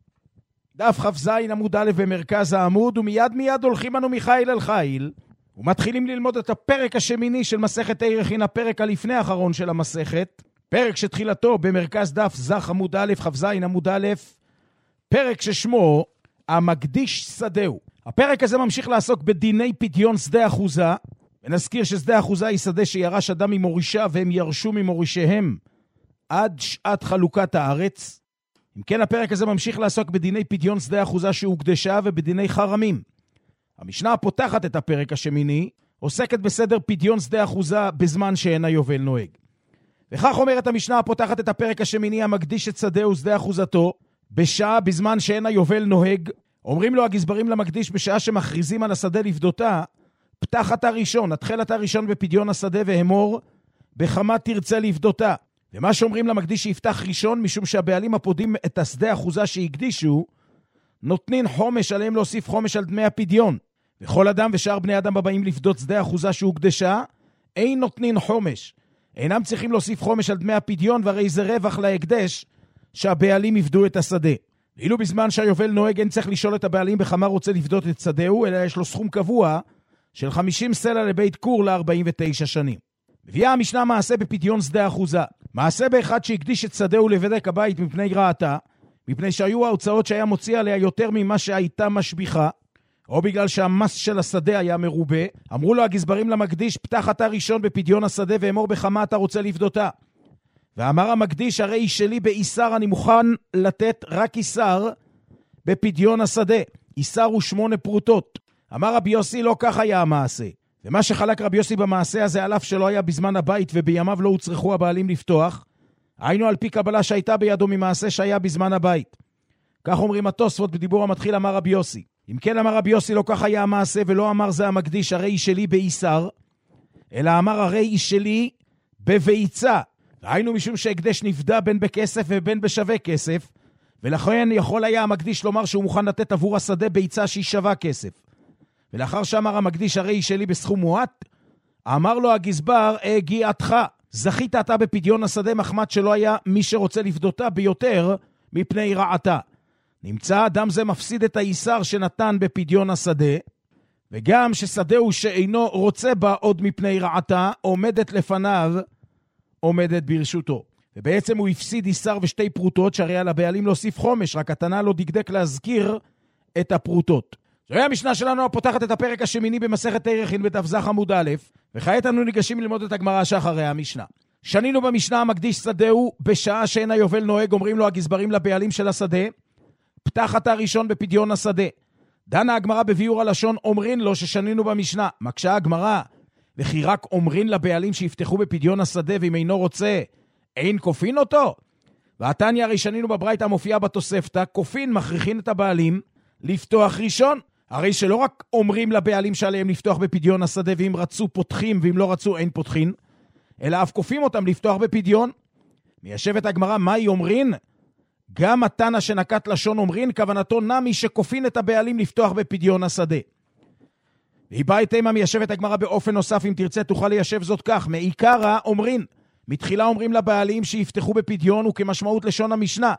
Speaker 3: דף כ"ז עמוד א' במרכז העמוד, ומיד מיד הולכים אנו מחיל אל חיל, ומתחילים ללמוד את הפרק השמיני של מסכת עירכין, הפרק הלפני האחרון של המסכת, פרק שתחילתו במרכז דף זך עמוד א', כ"ז עמוד א', פרק ששמו המקדיש שדהו. הפרק הזה ממשיך לעסוק בדיני פדיון שדה אחוזה, ונזכיר ששדה אחוזה היא שדה שירש אדם ממורישה והם ירשו ממורישיהם עד שעת חלוקת הארץ. אם כן, הפרק הזה ממשיך לעסוק בדיני פדיון שדה אחוזה שהוקדשה ובדיני חרמים. המשנה הפותחת את הפרק השמיני עוסקת בסדר פדיון שדה אחוזה בזמן שאין היובל נוהג. וכך אומרת המשנה הפותחת את הפרק השמיני, המקדיש את שדהו שדה אחוזתו בשעה בזמן שאין היובל נוהג. אומרים לו הגזברים למקדיש בשעה שמכריזים על השדה לפדותה, פתח אתה ראשון, התחל אתה ראשון בפדיון השדה והמור בכמה תרצה לפדותה. ומה שאומרים למקדיש שיפתח ראשון, משום שהבעלים הפודים את השדה אחוזה שהקדישו, נותנים חומש עליהם להוסיף חומש על דמי הפדיון. וכל אדם ושאר בני אדם הבאים לפדות שדה אחוזה שהוקדשה, אין נותנים חומש. אינם צריכים להוסיף חומש על דמי הפדיון, והרי זה רווח להקדש שהבעלים יפדו את השדה. ואילו בזמן שהיובל נוהג אין צריך לשאול את הבעלים בכמה רוצה לפדות את שדהו, אלא יש לו סכום קבוע של 50 סלע לבית קור ל-49 שנים. מביאה המשנה מעשה בפדיון שדה אחוזה. מעשה באחד שהקדיש את שדהו לבדק הבית מפני רעתה, מפני שהיו ההוצאות שהיה מוציא עליה יותר ממה שהייתה משביחה, או בגלל שהמס של השדה היה מרובה. אמרו לו הגזברים למקדיש, פתח אתה ראשון בפדיון השדה ואמור בכמה אתה רוצה לפדותה. ואמר המקדיש, הרי שלי באיסר, אני מוכן לתת רק איסר בפדיון השדה. איסר הוא 8 פרוטות. אמר רבי יוסי, לא כך היה המעשה. ומה שחלק רבי יוסי במעשה הזה, על אף שלא היה בזמן הבית ובימיו לא הוצרכו הבעלים לפתוח, היינו על פי קבלה שהייתה בידו ממעשה שהיה בזמן הבית. כך אומרים התוספות בדיבור המתחיל, אמר רבי יוסי. אם כן אמר רבי יוסי, לא כך היה המעשה, ולא אמר זה המקדיש, הרי שלי באיסר, אלא אמר הרי שלי בביצה. היינו משום שהקדש נפדה בין בכסף ובין בשווה כסף, ולכן יכול היה המקדיש לומר שהוא מוכן לתת עבור השדה ביצה שהיא שווה כסף. ולאחר שאמר המקדיש הרי שלי בסכום מועט, אמר לו הגזבר, הגיעתך, זכית אתה בפדיון השדה מחמת שלא היה מי שרוצה לפדותה ביותר מפני רעתה. נמצא אדם זה מפסיד את האיסר שנתן בפדיון השדה, וגם ששדהו שאינו רוצה בה עוד מפני רעתה, עומדת לפניו, עומדת ברשותו. ובעצם הוא הפסיד איסר ושתי פרוטות, שהרי על הבעלים להוסיף חומש, רק התנא לא דקדק להזכיר את הפרוטות. זוהי המשנה שלנו הפותחת את הפרק השמיני במסכת עירכין בדף זך עמוד א', וכעת אנו ניגשים ללמוד את הגמרא שאחרי המשנה. שנינו במשנה המקדיש שדהו בשעה שאין היובל נוהג, אומרים לו הגזברים לבעלים של השדה, פתח אתה ראשון בפדיון השדה. דנה הגמרא בביאור הלשון, אומרים לו ששנינו במשנה. מקשה הגמרא, וכי רק אומרים לבעלים שיפתחו בפדיון השדה, ואם אינו רוצה, אין כופין אותו? והתניא הרי שנינו בברייתא המופיעה בתוספתא, כופין מכריחין את הבעלים לפתוח ראשון. הרי שלא רק אומרים לבעלים שעליהם לפתוח בפדיון השדה, ואם רצו פותחים, ואם לא רצו אין פותחין, אלא אף כופים אותם לפתוח בפדיון. מיישבת הגמרא, מהי אומרין? גם התנא שנקט לשון אומרין, כוונתו נמי שכופין את הבעלים לפתוח בפדיון השדה. והיא באה תימה מיישבת הגמרא באופן נוסף, אם תרצה תוכל ליישב זאת כך, מעיקרא אומרין. מתחילה אומרים לבעלים שיפתחו בפדיון, וכמשמעות לשון המשנה.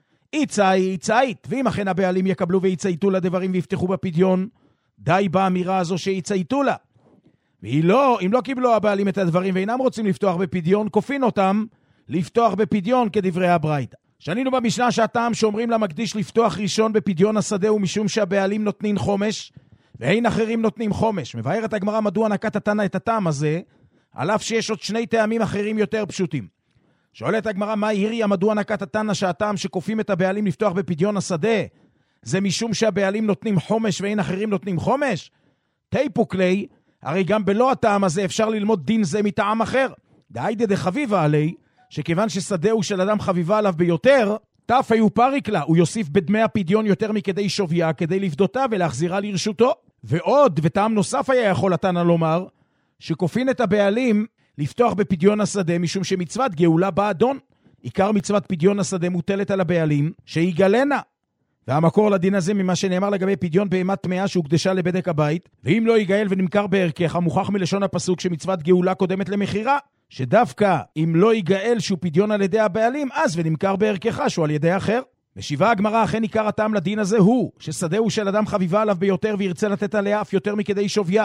Speaker 3: יצאית, ואם אכן הבעלים יקבלו ויצייתו לדברים ויפתחו בפדיון, די באמירה הזו שיצייתו לה. ואם לא קיבלו הבעלים את הדברים ואינם רוצים לפתוח בפדיון, כופין אותם לפתוח בפדיון כדברי הברייתא. שנינו במשנה שהטעם שאומרים למקדיש לפתוח ראשון בפדיון השדה הוא משום שהבעלים נותנים חומש ואין אחרים נותנים חומש. מבארת הגמרא מדוע נקט התנא את הטעם הזה, על אף שיש עוד 2 טעמים אחרים יותר פשוטים. שואלת הגמרא, מה היריה מדוע נקט התנא שהטעם שכופים את הבעלים לפתוח בפדיון השדה זה משום שהבעלים נותנים חומש ואין אחרים נותנים חומש? תיפוק כלי, הרי גם בלא הטעם הזה אפשר ללמוד דין זה מטעם אחר. דהיידה דחביבה עלי, שכיוון ששדהו של אדם חביבה עליו ביותר, תפהו פריקלה, הוא יוסיף בדמי הפדיון יותר מכדי שוויה, כדי לפדותה ולהחזירה לרשותו. ועוד, וטעם נוסף היה יכול התנא לומר, שכופין את הבעלים לפתוח בפדיון השדה, משום שמצוות גאולה באדון. עיקר מצוות פדיון השדה מוטלת על הבעלים, שיגלנה. והמקור לדין הזה ממה שנאמר לגבי פדיון בהמת טמאה שהוקדשה לבדק הבית, ואם לא יגאל ונמכר בערכך, מוכח מלשון הפסוק שמצוות גאולה קודמת למחירה, שדווקא אם לא יגאל שהוא פדיון על ידי הבעלים, אז ונמכר בערכך שהוא על ידי אחר. משיבה הגמרא, אכן עיקר הטעם לדין הזה הוא, ששדהו של אדם חביבה עליו ביותר וירצה לתת עליה אף יותר מכדי שוויה.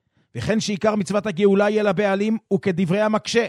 Speaker 3: וכן שעיקר מצוות הגאולה היא על הבעלים וכדברי המקשה.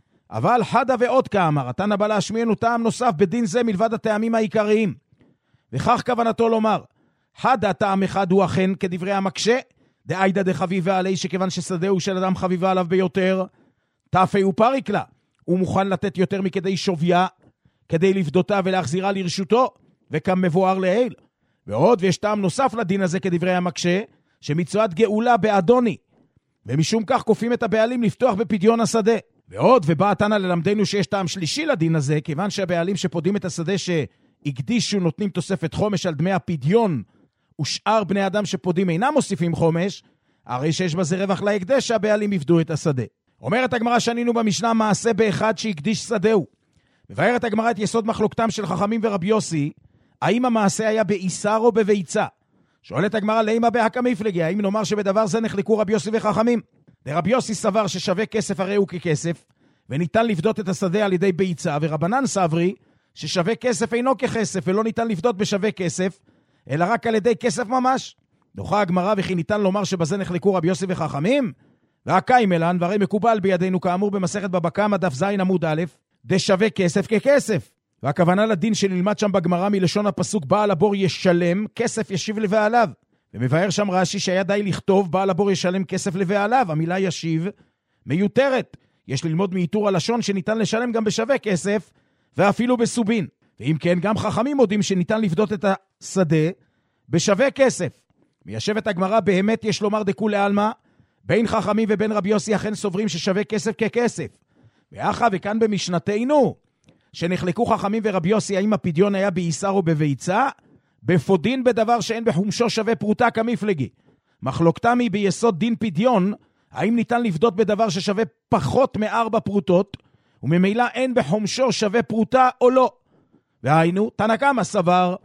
Speaker 3: אבל חדה ועוד כאמר, התנא בא להשמיענו טעם נוסף בדין זה מלבד הטעמים העיקריים. וכך כוונתו לומר, חדה טעם אחד הוא אכן כדברי המקשה, דאיידא דחביבה עלי, שכיוון ששדהו של אדם חביבה עליו ביותר, תפהו פריקלה, הוא מוכן לתת יותר מכדי שוויה, כדי לפדותה ולהחזירה לרשותו, וכם מבואר לעיל. ועוד, ויש טעם נוסף לדין הזה כדברי המקשה, שמצוות גאולה באדוני, ומשום כך כופים את הבעלים לפתוח בפדיון השדה. ועוד, ובא התנא ללמדנו שיש טעם שלישי לדין הזה, כיוון שהבעלים שפודים את השדה שהקדישו נותנים תוספת חומש על דמי הפדיון, ושאר בני אדם שפודים אינם מוסיפים חומש, הרי שיש בזה רווח להקדש שהבעלים יפדו את השדה. אומרת הגמרא שנינו במשנה מעשה באחד שהקדיש שדהו. מבארת הגמרא את יסוד מחלוקתם של חכמים ורבי יוסי, האם המעשה היה באיסר או בביצה? שואלת הגמרא, לימה בהקא מפלגי, האם נאמר שבדבר זה נחלקו רבי יוסי וחכמים? רבי יוסי סבר ששווה כסף הרי הוא ככסף, וניתן לפדות את השדה על ידי ביצה, ורבנן סברי ששווה כסף אינו ככסף, ולא ניתן לפדות בשווה כסף, אלא רק על ידי כסף ממש. דוחה הגמרא, וכי ניתן לומר שבזה נחלקו רבי יוסי וחכמים? והקיים אלן, והרי מקובל בידינו כאמור במסכת בבא קמא דף ז עמוד א', דשווה כסף ככסף. והכוונה לדין שנלמד שם בגמרא מלשון הפסוק בעל הבור ישלם, כסף ישיב לבעליו. ומבאר שם רש"י שהיה די לכתוב בעל הבור ישלם כסף לבעליו, המילה ישיב מיותרת. יש ללמוד מאיתור הלשון שניתן לשלם גם בשווה כסף, ואפילו בסובין. ואם כן, גם חכמים מודים שניתן לפדות את השדה בשווה כסף. מיישבת הגמרא, באמת יש לומר דכולי עלמא, בין חכמים ובין רבי יוסי אכן סוברים ששווה כסף ככסף. ואחר וכאן במשנתנו, שנחלקו חכמים ורבי יוסי האם הפדיון היה באיסר או בביצה, בפודין בדבר שאין בחומשו שווה פרוטה כמפלגי. מחלוקתם היא ביסוד דין פדיון, האם ניתן לפדות בדבר ששווה פחות מ4 פרוטות, וממילא אין בחומשו שווה פרוטה או לא. והיינו, תנא קמא סבר,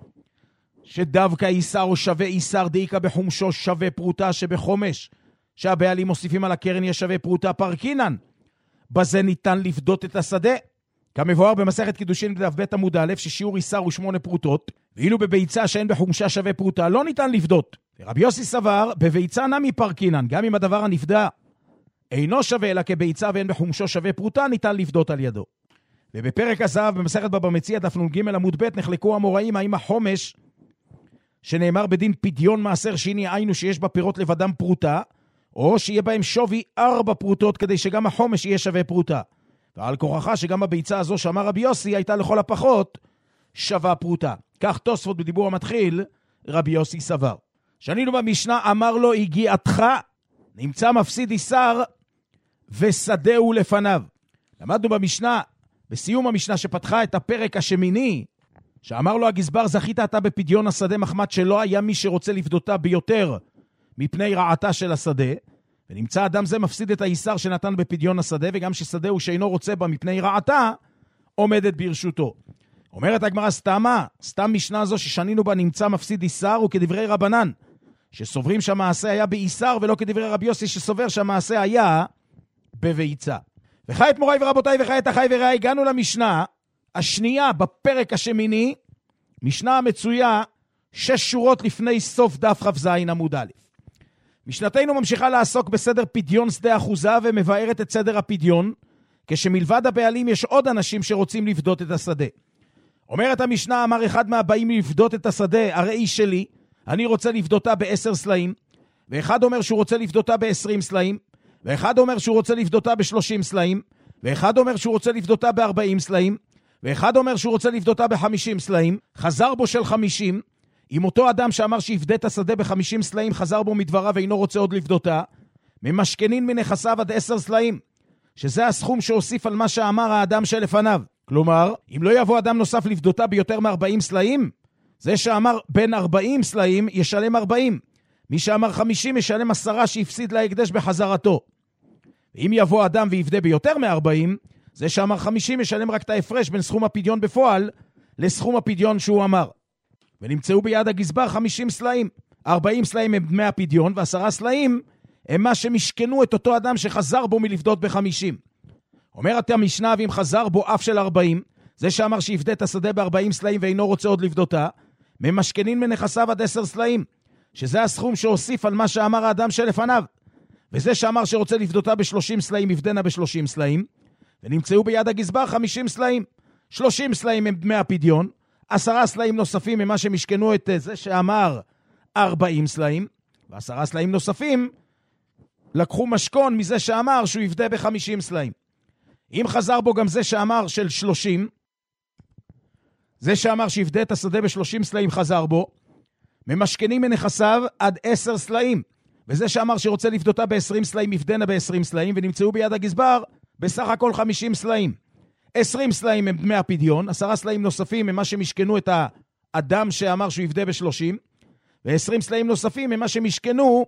Speaker 3: שדווקא איסר או שווה איסר דאיכא בחומשו שווה פרוטה שבחומש, שהבעלים מוסיפים על הקרן יש שווה פרוטה פרקינן. בזה ניתן לפדות את השדה. כמבואר במסכת קידושין בדף ב' עמוד א', ששיעור איסר הוא 8 פרוטות, ואילו בביצה שאין בחומשה שווה פרוטה לא ניתן לפדות. ורבי יוסי סבר, בביצה נמי פרקינן, גם אם הדבר הנפדה אינו שווה אלא כביצה ואין בחומשו שווה פרוטה, ניתן לפדות על ידו. ובפרק הזהב במסכת בבא מציעא דף נ"ג עמוד ב' נחלקו המוראים האם החומש שנאמר בדין פדיון מעשר שני, היינו שיש בה פירות לבדם פרוטה, או שיהיה בהם שווי 4 פרוטות כדי שגם החומש יהיה שווה פרוטה. ועל כוחך שגם הביצה הזו שאמר רבי יוסי הייתה לכל הפחות שווה פרוטה. כך תוספות בדיבור המתחיל רבי יוסי סבר. שנינו במשנה אמר לו הגיעתך נמצא מפסיד איסר ושדהו לפניו. למדנו במשנה, בסיום המשנה שפתחה את הפרק השמיני, שאמר לו הגזבר זכית אתה בפדיון השדה מחמת שלא היה מי שרוצה לפדותה ביותר מפני רעתה של השדה, ונמצא אדם זה מפסיד את האיסר שנתן בפדיון השדה, וגם ששדה הוא שאינו רוצה בה מפני רעתה, עומדת ברשותו. אומרת הגמרא סתם משנה זו ששנינו בה נמצא מפסיד איסר, וכדברי רבנן, שסוברים שהמעשה היה באיסר, ולא כדברי רבי יוסי שסובר שהמעשה היה בביצה. וכעת מוריי ורבותיי וכעת אחי ורעי, הגענו למשנה השנייה בפרק השמיני, משנה המצויה 6 שורות לפני סוף דף כ"ז עמוד א'. משנתנו ממשיכה לעסוק בסדר פדיון שדה אחוזה ומבארת את סדר הפדיון, כשמלבד הבעלים יש עוד אנשים שרוצים לפדות את השדה. אומרת המשנה, אמר אחד מהבאים לפדות את השדה, הרי היא שלי, אני רוצה לפדותה ב10 סלעים, ואחד אומר שהוא רוצה לפדותה ב20 סלעים, ואחד אומר שהוא רוצה לפדותה ב30 סלעים, ואחד אומר שהוא רוצה לפדותה ב40 סלעים, ואחד אומר שהוא רוצה לפדותה ב50 סלעים, חזר בו של 50, אם אותו אדם שאמר שיפדה את השדה ב50 סלעים חזר בו מדבריו ואינו רוצה עוד לפדותה, ממשכנין מנכסיו עד 10 סלעים, שזה הסכום שהוסיף על מה שאמר האדם שלפניו. כלומר, אם לא יבוא אדם נוסף לפדותה ביותר מ-40 סלעים, זה שאמר בין 40 סלעים ישלם 40. מי שאמר 50 ישלם 10 שהפסיד להקדש בחזרתו. ואם יבוא אדם ויפדה ביותר מ-40, זה שאמר 50 ישלם רק את ההפרש בין סכום הפדיון בפועל לסכום הפדיון שהוא אמר. ונמצאו ביד הגזבר 50 סלעים. 40 סלעים הם דמי הפדיון, ו10 סלעים הם מה שמשכנו את אותו אדם שחזר בו מלפדות ב-50. אומרת המשנה, ואם חזר בו אף של 40, זה שאמר שיפדה את השדה ב-40 סלעים ואינו רוצה עוד לפדותה, ממשכנין מנכסיו עד 10 סלעים, שזה הסכום שהוסיף על מה שאמר האדם שלפניו. וזה שאמר שרוצה לפדותה ב-30 סלעים, יפדנה ב-30 סלעים, ונמצאו ביד הגזבר 50 סלעים. 30 סלעים הם דמי הפדיון, 10 סלעים נוספים ממה שמשכנו את זה שאמר 40 סלעים, ו10 סלעים נוספים לקחו משכון מזה שאמר שהוא יפדה ב-50 סלעים. אם חזר בו גם זה שאמר של 30, זה שאמר שיפדה את השדה ב-30 סלעים חזר בו, ממשכנים מנכסיו עד 10 סלעים, וזה שאמר שרוצה לפדותה ב-20 סלעים יפדנה ב-20 סלעים, ונמצאו ביד הגזבר בסך הכל 50 סלעים. 20 סלעים הם דמי הפדיון, 10 סלעים נוספים הם מה שמשכנו את האדם שאמר שהוא יפדה ב-30, ו-20 סלעים נוספים הם מה שמשכנו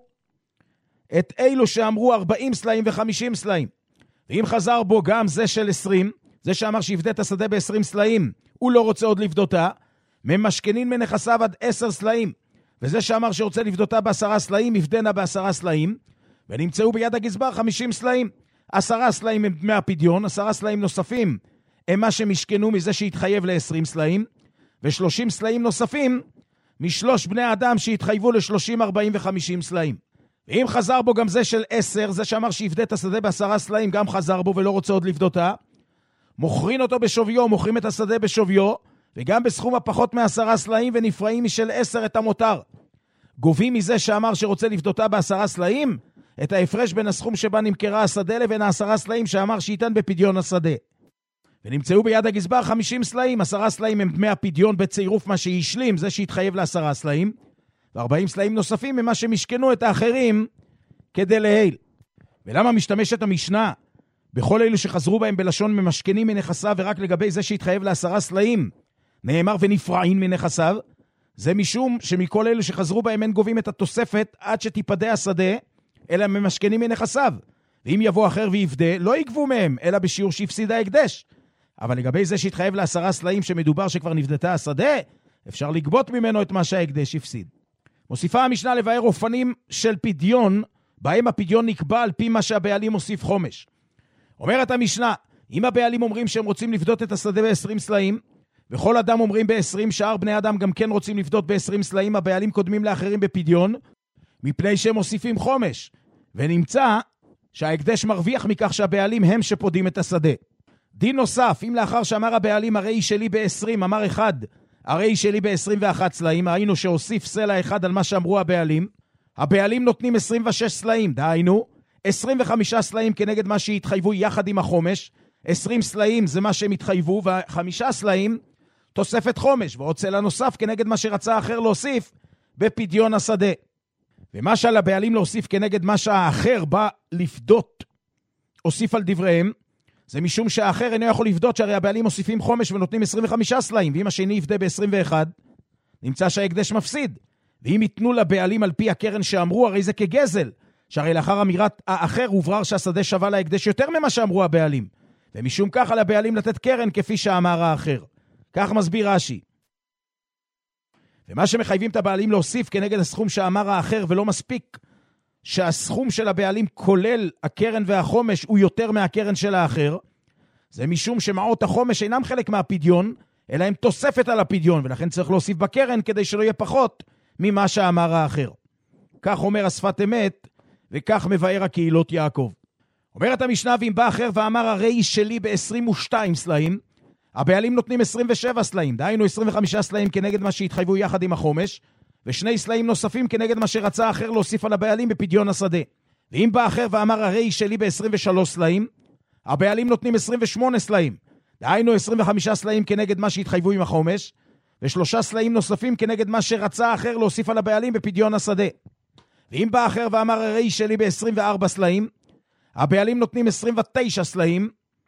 Speaker 3: את אילו שאמרו 40 סלעים ו-50 סלעים. ואם חזר בו גם זה של 20, זה שאמר שיפדה את השדה ב-20 סלעים, הוא לא רוצה עוד לפדותה, ממשכנין מנכסיו עד 10 סלעים, וזה שאמר שרוצה לפדותה ב10 סלעים, יפדנה ב10 סלעים, ונמצאו ביד הגזבר 50 סלעים. 10 סלעים הם דמי הפדיון, 10 סלעים נוספים הם מה שמשכנו מזה שהתחייב ל-20 סלעים, ו30 סלעים נוספים משלוש בני האדם שהתחייבו ל-30, 40 ו-50 סלעים. ואם חזר בו גם זה של 10, זה שאמר שיפדה את השדה ב10 סלעים, גם חזר בו ולא רוצה עוד לפדותה, מוכרים אותו בשוויו, מוכרים את השדה בשוויו, וגם בסכום הפחות מ10 סלעים, ונפרעים משל 10 את המותר. גובים מזה שאמר שרוצה לפדותה ב10 סלעים, את ההפרש בין הסכום שבה נמכרה השדה לבין 10 סלעים שאמר שייתן בפדיון השדה. ונמצאו ביד הגזבר 50 סלעים, 10 סלעים הם דמי הפדיון בצירוף מה שישלים, זה שהתחייב ל10 סלעים, ו40 סלעים נוספים הם מה שמשכנו את האחרים כדי להיל. ולמה משתמשת המשנה בכל אלו שחזרו בהם בלשון ממשכנים מנכסיו, ורק לגבי זה שהתחייב ל10 סלעים נאמר ונפרעים מנכסיו? זה משום שמכל אלו שחזרו בהם אין גובים את התוספת עד שתיפדה השדה, אלא ממשכנים מנכסיו. ואם יבוא אחר ויפדה, לא יגבו מהם, אלא בשיעור שהפסיד ההקדש. אבל לגבי זה שהתחייב ל10 סלעים שמדובר שכבר נפדתה השדה, אפשר לגבות ממנו את מה שההקדש הפסיד. מוסיפה המשנה לבאר אופנים של פדיון, בהם הפדיון נקבע על פי מה שהבעלים מוסיף חומש. אומרת המשנה, אם הבעלים אומרים שהם רוצים לפדות את השדה ב-20 סלעים, וכל אדם אומרים ב-20, שאר בני אדם גם כן רוצים לפדות ב-20 סלעים, הבעלים קודמים לאחרים בפדיון, מפני שהם מוסיפים חומש, ונמצא שההקדש מרוויח מכך שהבעלים הם שפודים את השדה. דין נוסף, אם לאחר שאמר הבעלים הרי היא שלי ב-20, אמר אחד, הרי היא שלי ב-21 סלעים, היינו שהוסיף סלע אחד על מה שאמרו הבעלים נותנים 26 סלעים, דהיינו 25 סלעים כנגד מה שהתחייבו יחד עם החומש, 20 סלעים זה מה שהם התחייבו, ו5 סלעים תוספת חומש, ועוד סלע נוסף כנגד מה שרצה האחר להוסיף בפדיון השדה. ומה שעל הבעלים להוסיף כנגד מה שהאחר בא לפדות, הוסיף על דבריהם, זה משום שהאחר אינו יכול לפדות, שהרי הבעלים מוסיפים חומש ונותנים 25 סלעים, ואם השני יפדה ב-21, נמצא שההקדש מפסיד. ואם ייתנו לבעלים על פי הקרן שאמרו, הרי זה כגזל, שהרי לאחר אמירת האחר הוברר שהשדה שווה להקדש יותר ממה שאמרו הבעלים, ומשום כך על הבעלים לתת קרן כפי שאמר האחר. כך מסביר רש"י. ומה שמחייבים את הבעלים להוסיף כנגד הסכום שאמר האחר, ולא מספיק שהסכום של הבעלים כולל הקרן והחומש הוא יותר מהקרן של האחר, זה משום שמעות החומש אינם חלק מהפדיון, אלא הם תוספת על הפדיון, ולכן צריך להוסיף בקרן כדי שלא יהיה פחות ממה שאמר האחר. כך אומר השפת אמת, וכך מבאר הקהילות יעקב. אומרת המשנה, ואם בא אחר ואמר הרי היא שלי ב-22 סלעים, הבעלים נותנים 27 סלעים, דהיינו 25 סלעים כנגד מה שהתחייבו יחד עם החומש, ושני סלעים נוספים כנגד מה שרצה האחר להוסיף על הבעלים בפדיון השדה. ואם בא אחר ואמר הרי היא שלי ב-23 סלעים, הבעלים נותנים 28 סלעים, דהיינו 25 סלעים כנגד מה שהתחייבו עם החומש, ו3 סלעים נוספים כנגד מה שרצה האחר להוסיף על הבעלים בפדיון השדה. ואם בא אחר ואמר הרי היא שלי ב-24 סלעים, הבעלים נותנים 29 סלעים,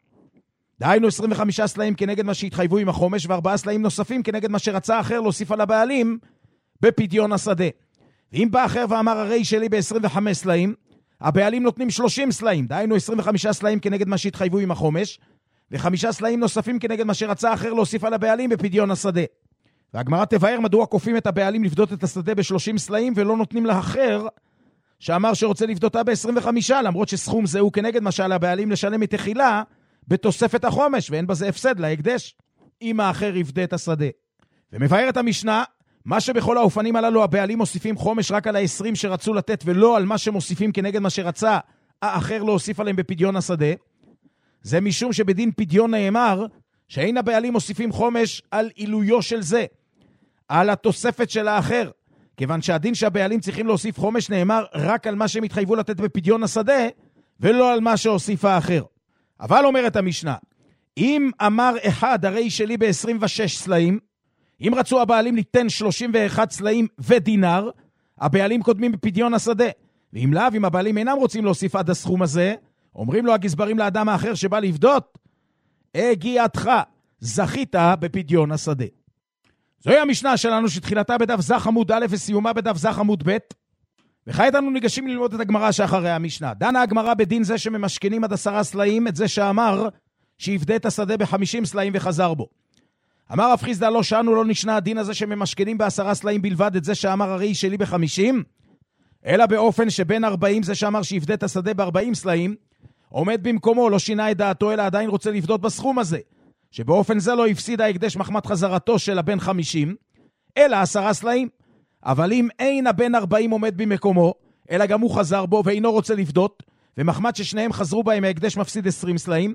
Speaker 3: דהיינו 25 סלעים כנגד מה שהתחייבו עם החומש, ו4 סלעים נוספים כנגד מה שרצה אחר להוסיף על הבעלים בפדיון השדה. ואם בא אחר ואמר הרי שלי ב-25 סלעים, הבעלים נותנים 30 סלעים, דהיינו 25 סלעים כנגד מה שהתחייבו עם החומש, ו5 סלעים נוספים כנגד מה שרצה אחר להוסיף על הבעלים בפדיון השדה. והגמרא תבאר מדוע כופים את הבעלים לפדות את השדה ב-30 סלעים, ולא נותנים לאחר שאמר שרוצה לפדותה ב-25, למרות שסכום זה הוא כנגד מה שעל הבעלים לשלם מתחילה בתוספת החומש, ואין בזה הפסד להקדש, אם האחר יפדה את השדה. ומבאר את המשנה, מה שבכל האופנים הללו הבעלים מוסיפים חומש רק על ה-20 שרצו לתת, ולא על מה שמוסיפים כנגד מה שרצה האחר להוסיף עליהם בפדיון השדה, זה משום שבדין פדיון נאמר, שאין הבעלים מוסיפים חומש על עילויו של זה, על התוספת של האחר, כיוון שהדין שהבעלים צריכים להוסיף חומש נאמר רק על מה שהם התחייבו לתת בפדיון השדה, ולא על מה שהוסיף האחר. אבל אומרת המשנה, אם אמר אחד הרי שלי ב-26 סלעים, אם רצו הבעלים ליתן 31 סלעים ודינר, הבעלים קודמים בפדיון השדה. ואם לאו, אם הבעלים אינם רוצים להוסיף עד הסכום הזה, אומרים לו הגזברים לאדם האחר שבא לבדות, הגיעתך, זכית בפדיון השדה. זוהי המשנה שלנו שתחילתה בדף זך עמוד א' וסיומה בדף זך עמוד ב', וכעת אנו ניגשים ללמוד את הגמרא שאחרי המשנה. דנה הגמרא בדין זה שממשכנים עד 10 סלעים, את זה שאמר שיפדה את השדה ב50 סלעים וחזר בו. אמר רב חיסדא לא שאנו לא נשנה הדין הזה שממשכנים ב10 סלעים בלבד, את זה שאמר הרי שלי ב50, אלא באופן שבין 40 זה שאמר שיפדה את השדה ב40 סלעים, עומד במקומו, לא שינה את דעתו, אלא עדיין רוצה לפדות בסכום הזה, שבאופן זה לא הפסיד ההקדש מחמת חזרתו של הבן 50, אלא 10 סלעים. אבל אם אין הבן 40 עומד במקומו, אלא גם הוא חזר בו ואינו רוצה לפדות, ומחמת ששניהם חזרו בהם ההקדש מפסיד 20 סלעים,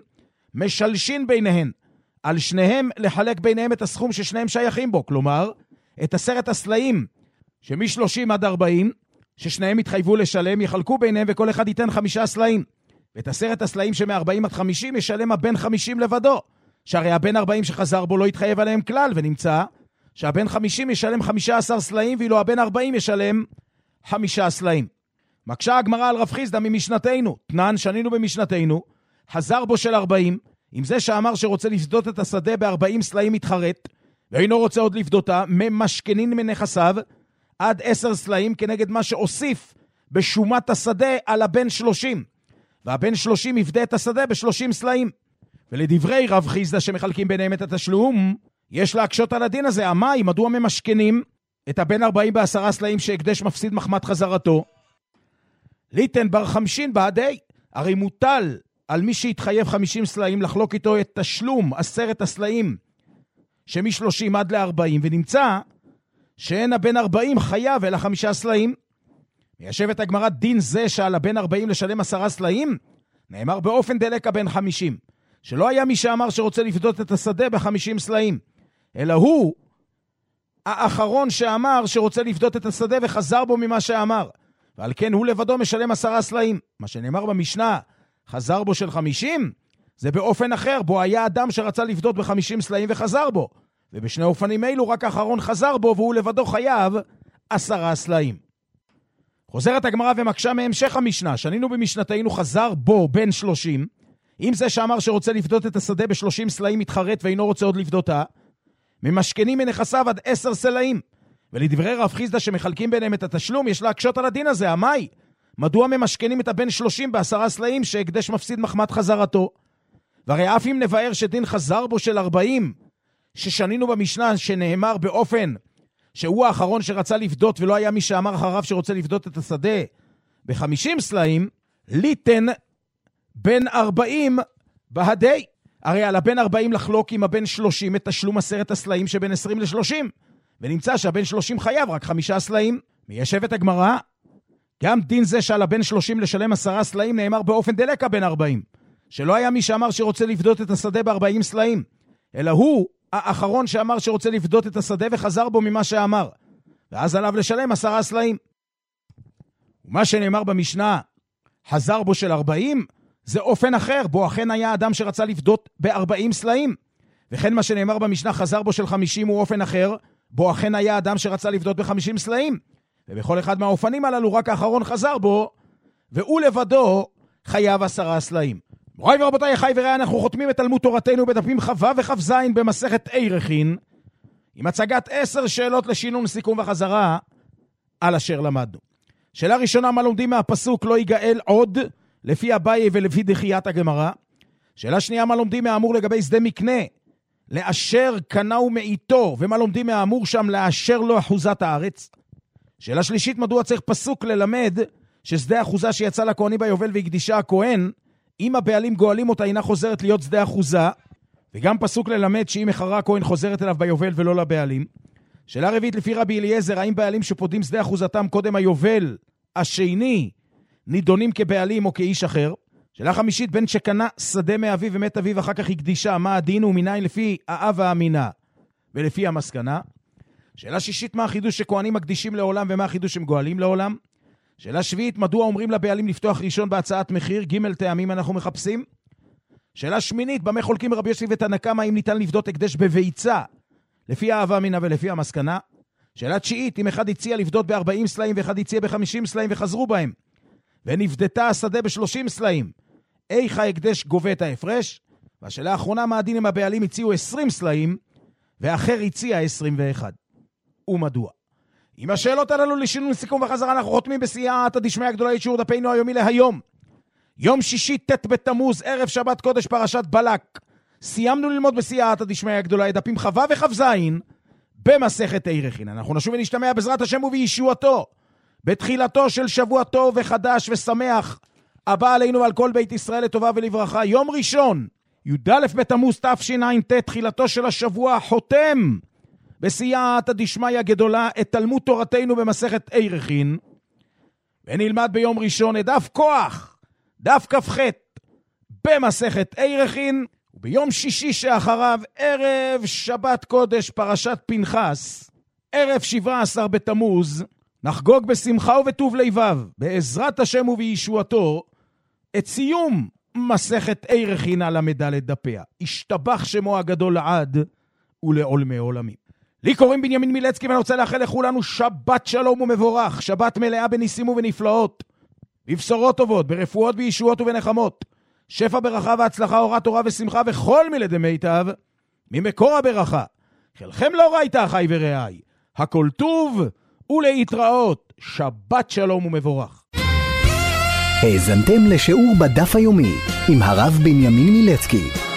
Speaker 3: משלשין ביניהן, על שניהם לחלק ביניהם את הסכום ששניהם שייכים בו, כלומר, את 10 הסלעים שמ-30 עד 40, ששניהם התחייבו לשלם, יחלקו ביניהם וכל אחד ייתן 5 סלעים. ואת 10 הסלעים שמ-40 עד 50 ישלם הבן 50 לבדו, שהרי הבן 40 שחזר בו לא יתחייב עליהם כלל, ונמצא שהבן 50 ישלם 15 סלעים, ואילו הבן 40 ישלם 5 סלעים. מקשה הגמרא על רב חיסדא ממשנתנו, תנן שנינו במשנתנו, חזר בו של 40, עם זה שאמר שרוצה לפדות את השדה ב40 סלעים מתחרט, ואינו רוצה עוד לפדותה, ממשכנין מנכסיו, עד 10 סלעים כנגד מה שאוסיף בשומת השדה על הבן 30, והבן 30 יפדה את השדה ב30 סלעים. ולדברי רב חיסדא שמחלקים ביניהם את התשלום, יש להקשות על הדין הזה. המאי, מדוע ממשכנים את הבן 40 ב10 סלעים שהקדש מפסיד מחמת חזרתו? ליתן בר 50 בעדי, הרי מוטל על מי שהתחייב 50 סלעים לחלוק איתו את תשלום 10 הסלעים שמ-30 עד ל-40, ונמצא שאין הבן 40 חייב אלא 5 סלעים. מיישבת הגמרא דין זה שעל הבן 40 לשלם 10 סלעים, נאמר באופן דלק הבן 50, שלא היה מי שאמר שרוצה לפדות את השדה ב50 סלעים, אלא הוא האחרון שאמר שרוצה לפדות את השדה וחזר בו ממה שאמר, ועל כן הוא לבדו משלם 10 סלעים. מה שנאמר במשנה, חזר בו של 50, זה באופן אחר, בו היה אדם שרצה לפדות ב50 סלעים וחזר בו, ובשני אופנים אלו רק האחרון חזר בו, והוא לבדו חייב 10 סלעים. חוזרת הגמרא ומקשה מהמשך המשנה, שנינו במשנתנו חזר בו בן 30, עם זה שאמר שרוצה לפדות את השדה ב30 סלעים מתחרט ואינו רוצה עוד לפדותה, ממשכנים מנכסיו עד 10 סלעים. ולדברי רב חיסדא שמחלקים ביניהם את התשלום, יש להקשות על הדין הזה. המאי, מדוע ממשכנים את הבן 30 ב10 סלעים שהקדש מפסיד מחמת חזרתו? והרי אף אם נבאר שדין חזר בו של 40, ששנינו במשנה שנאמר באופן שהוא האחרון שרצה לפדות ולא היה מי שאמר אחריו שרוצה לפדות את השדה ב50 סלעים, ליתן בן 40 בהדי. הרי על הבן 40 לחלוק עם הבן 30 את תשלום 10 הסלעים שבין 20 ל-30, ונמצא שהבן 30 חייב רק 5 סלעים. מיישבת הגמרא, גם דין זה שעל הבן 30 לשלם 10 סלעים נאמר באופן דלק הבן 40, שלא היה מי שאמר שרוצה לפדות את השדה ב40 סלעים, אלא הוא האחרון שאמר שרוצה לפדות את השדה וחזר בו ממה שאמר, ואז עליו לשלם 10 סלעים. ומה שנאמר במשנה, חזר בו של 40, זה אופן אחר, בו אכן היה אדם שרצה לפדות ב40 סלעים. וכן מה שנאמר במשנה, חזר בו של 50, הוא אופן אחר, בו אכן היה אדם שרצה לפדות ב50 סלעים. ובכל אחד מהאופנים הללו רק האחרון חזר בו, והוא לבדו חייב 10 סלעים. מוריי ורבותיי, אחי ורעי, אנחנו חותמים את תלמוד תורתנו בדפים חווה וכ"ז במסכת עירכין, עם הצגת 10 שאלות לשינון, סיכום וחזרה על אשר למדנו. שאלה ראשונה, מה לומדים מהפסוק לא יגאל עוד, לפי אביי ולפי דחיית הגמרא? שאלה שנייה, מה לומדים מהאמור לגבי שדה מקנה, לאשר קנאו מאיתו, ומה לומדים מהאמור שם לאשר לו אחוזת הארץ? שאלה שלישית, מדוע צריך פסוק ללמד ששדה אחוזה שיצא לכהנים ביובל והקדישה הכהן, אם הבעלים גואלים אותה אינה חוזרת להיות שדה אחוזה, וגם פסוק ללמד שאם מחרה הכהן חוזרת אליו ביובל ולא לבעלים? שאלה רביעית, לפי רבי אליעזר, האם בעלים שפודים שדה אחוזתם קודם היובל השני נידונים כבעלים או כאיש אחר? שאלה חמישית, בן שקנה שדה מאביו ומת אביו אחר כך הקדישה, מה הדין ומניין לפי האב והאמינה ולפי המסקנה? שאלה שישית, מה החידוש שכהנים מקדישים לעולם ומה החידוש שהם גואלים לעולם? שאלה שביעית, מדוע אומרים לבעלים לפתוח ראשון בהצעת מחיר? ג' טעמים אנחנו מחפשים. שאלה שמינית, במה חולקים רבי יוסי ותנא קמא, האם ניתן לפדות הקדש בביצה לפי האב והאמינה ולפי המסקנה? שאלה תשיעית, אם אחד הציע לפדות ב-40 סלעים ואחד הציע ב-50 סלעים וחזרו בהם, ונפדתה השדה ב-30 סלעים, איך ההקדש גובה את ההפרש? והשאלה האחרונה, מה הדין אם הבעלים הציעו 20 סלעים ואחר הציע 21? ומדוע? עם השאלות הללו לשינון, סיכום וחזרה, אנחנו חותמים בסייעתא דשמיא הגדולה את שיעור דפנו היומי להיום, יום שישי ט' בתמוז, ערב שבת קודש, פרשת בלק. סיימנו ללמוד בסייעתא דשמיא הגדולה את דפים חווה וכ"ז במסכת עירכין. אנחנו נשוב ונשתמע בעזרת השם ובישועתו בתחילתו של שבוע טוב וחדש ושמח הבא עלינו ועל כל בית ישראל לטובה ולברכה. יום ראשון, י"א בתמוז תשע"ט, תחילתו של השבוע החותם בסייעתא דשמיא הגדולה את תלמוד תורתנו במסכת עירכין, ונלמד ביום ראשון את דף כוח, דף כ"ח במסכת עירכין, וביום שישי שאחריו ערב שבת קודש פרשת פנחס, ערב 17 בתמוז, נחגוג בשמחה ובטוב לבב בעזרת השם ובישועתו את סיום מסכת עירכין על המדלת דפיה. השתבח שמו הגדול לעד ולעולמי עולמים. לי קוראים בנימין מילצקי, ואני רוצה לאחל לכולנו שבת שלום ומבורך, שבת מלאה בניסים ובנפלאות, בבשורות טובות, ברפואות, בישועות ובנחמות, שפע ברכה והצלחה, אורה תורה ושמחה וכל מילדי מיטב ממקור הברכה. חלכם לא ראית אחי ורעי, הכל טוב ולהתראות. שבת שלום ומבורך.
Speaker 2: האזנתם לשיעור בדף היומי עם הרב בנימין מילצקי.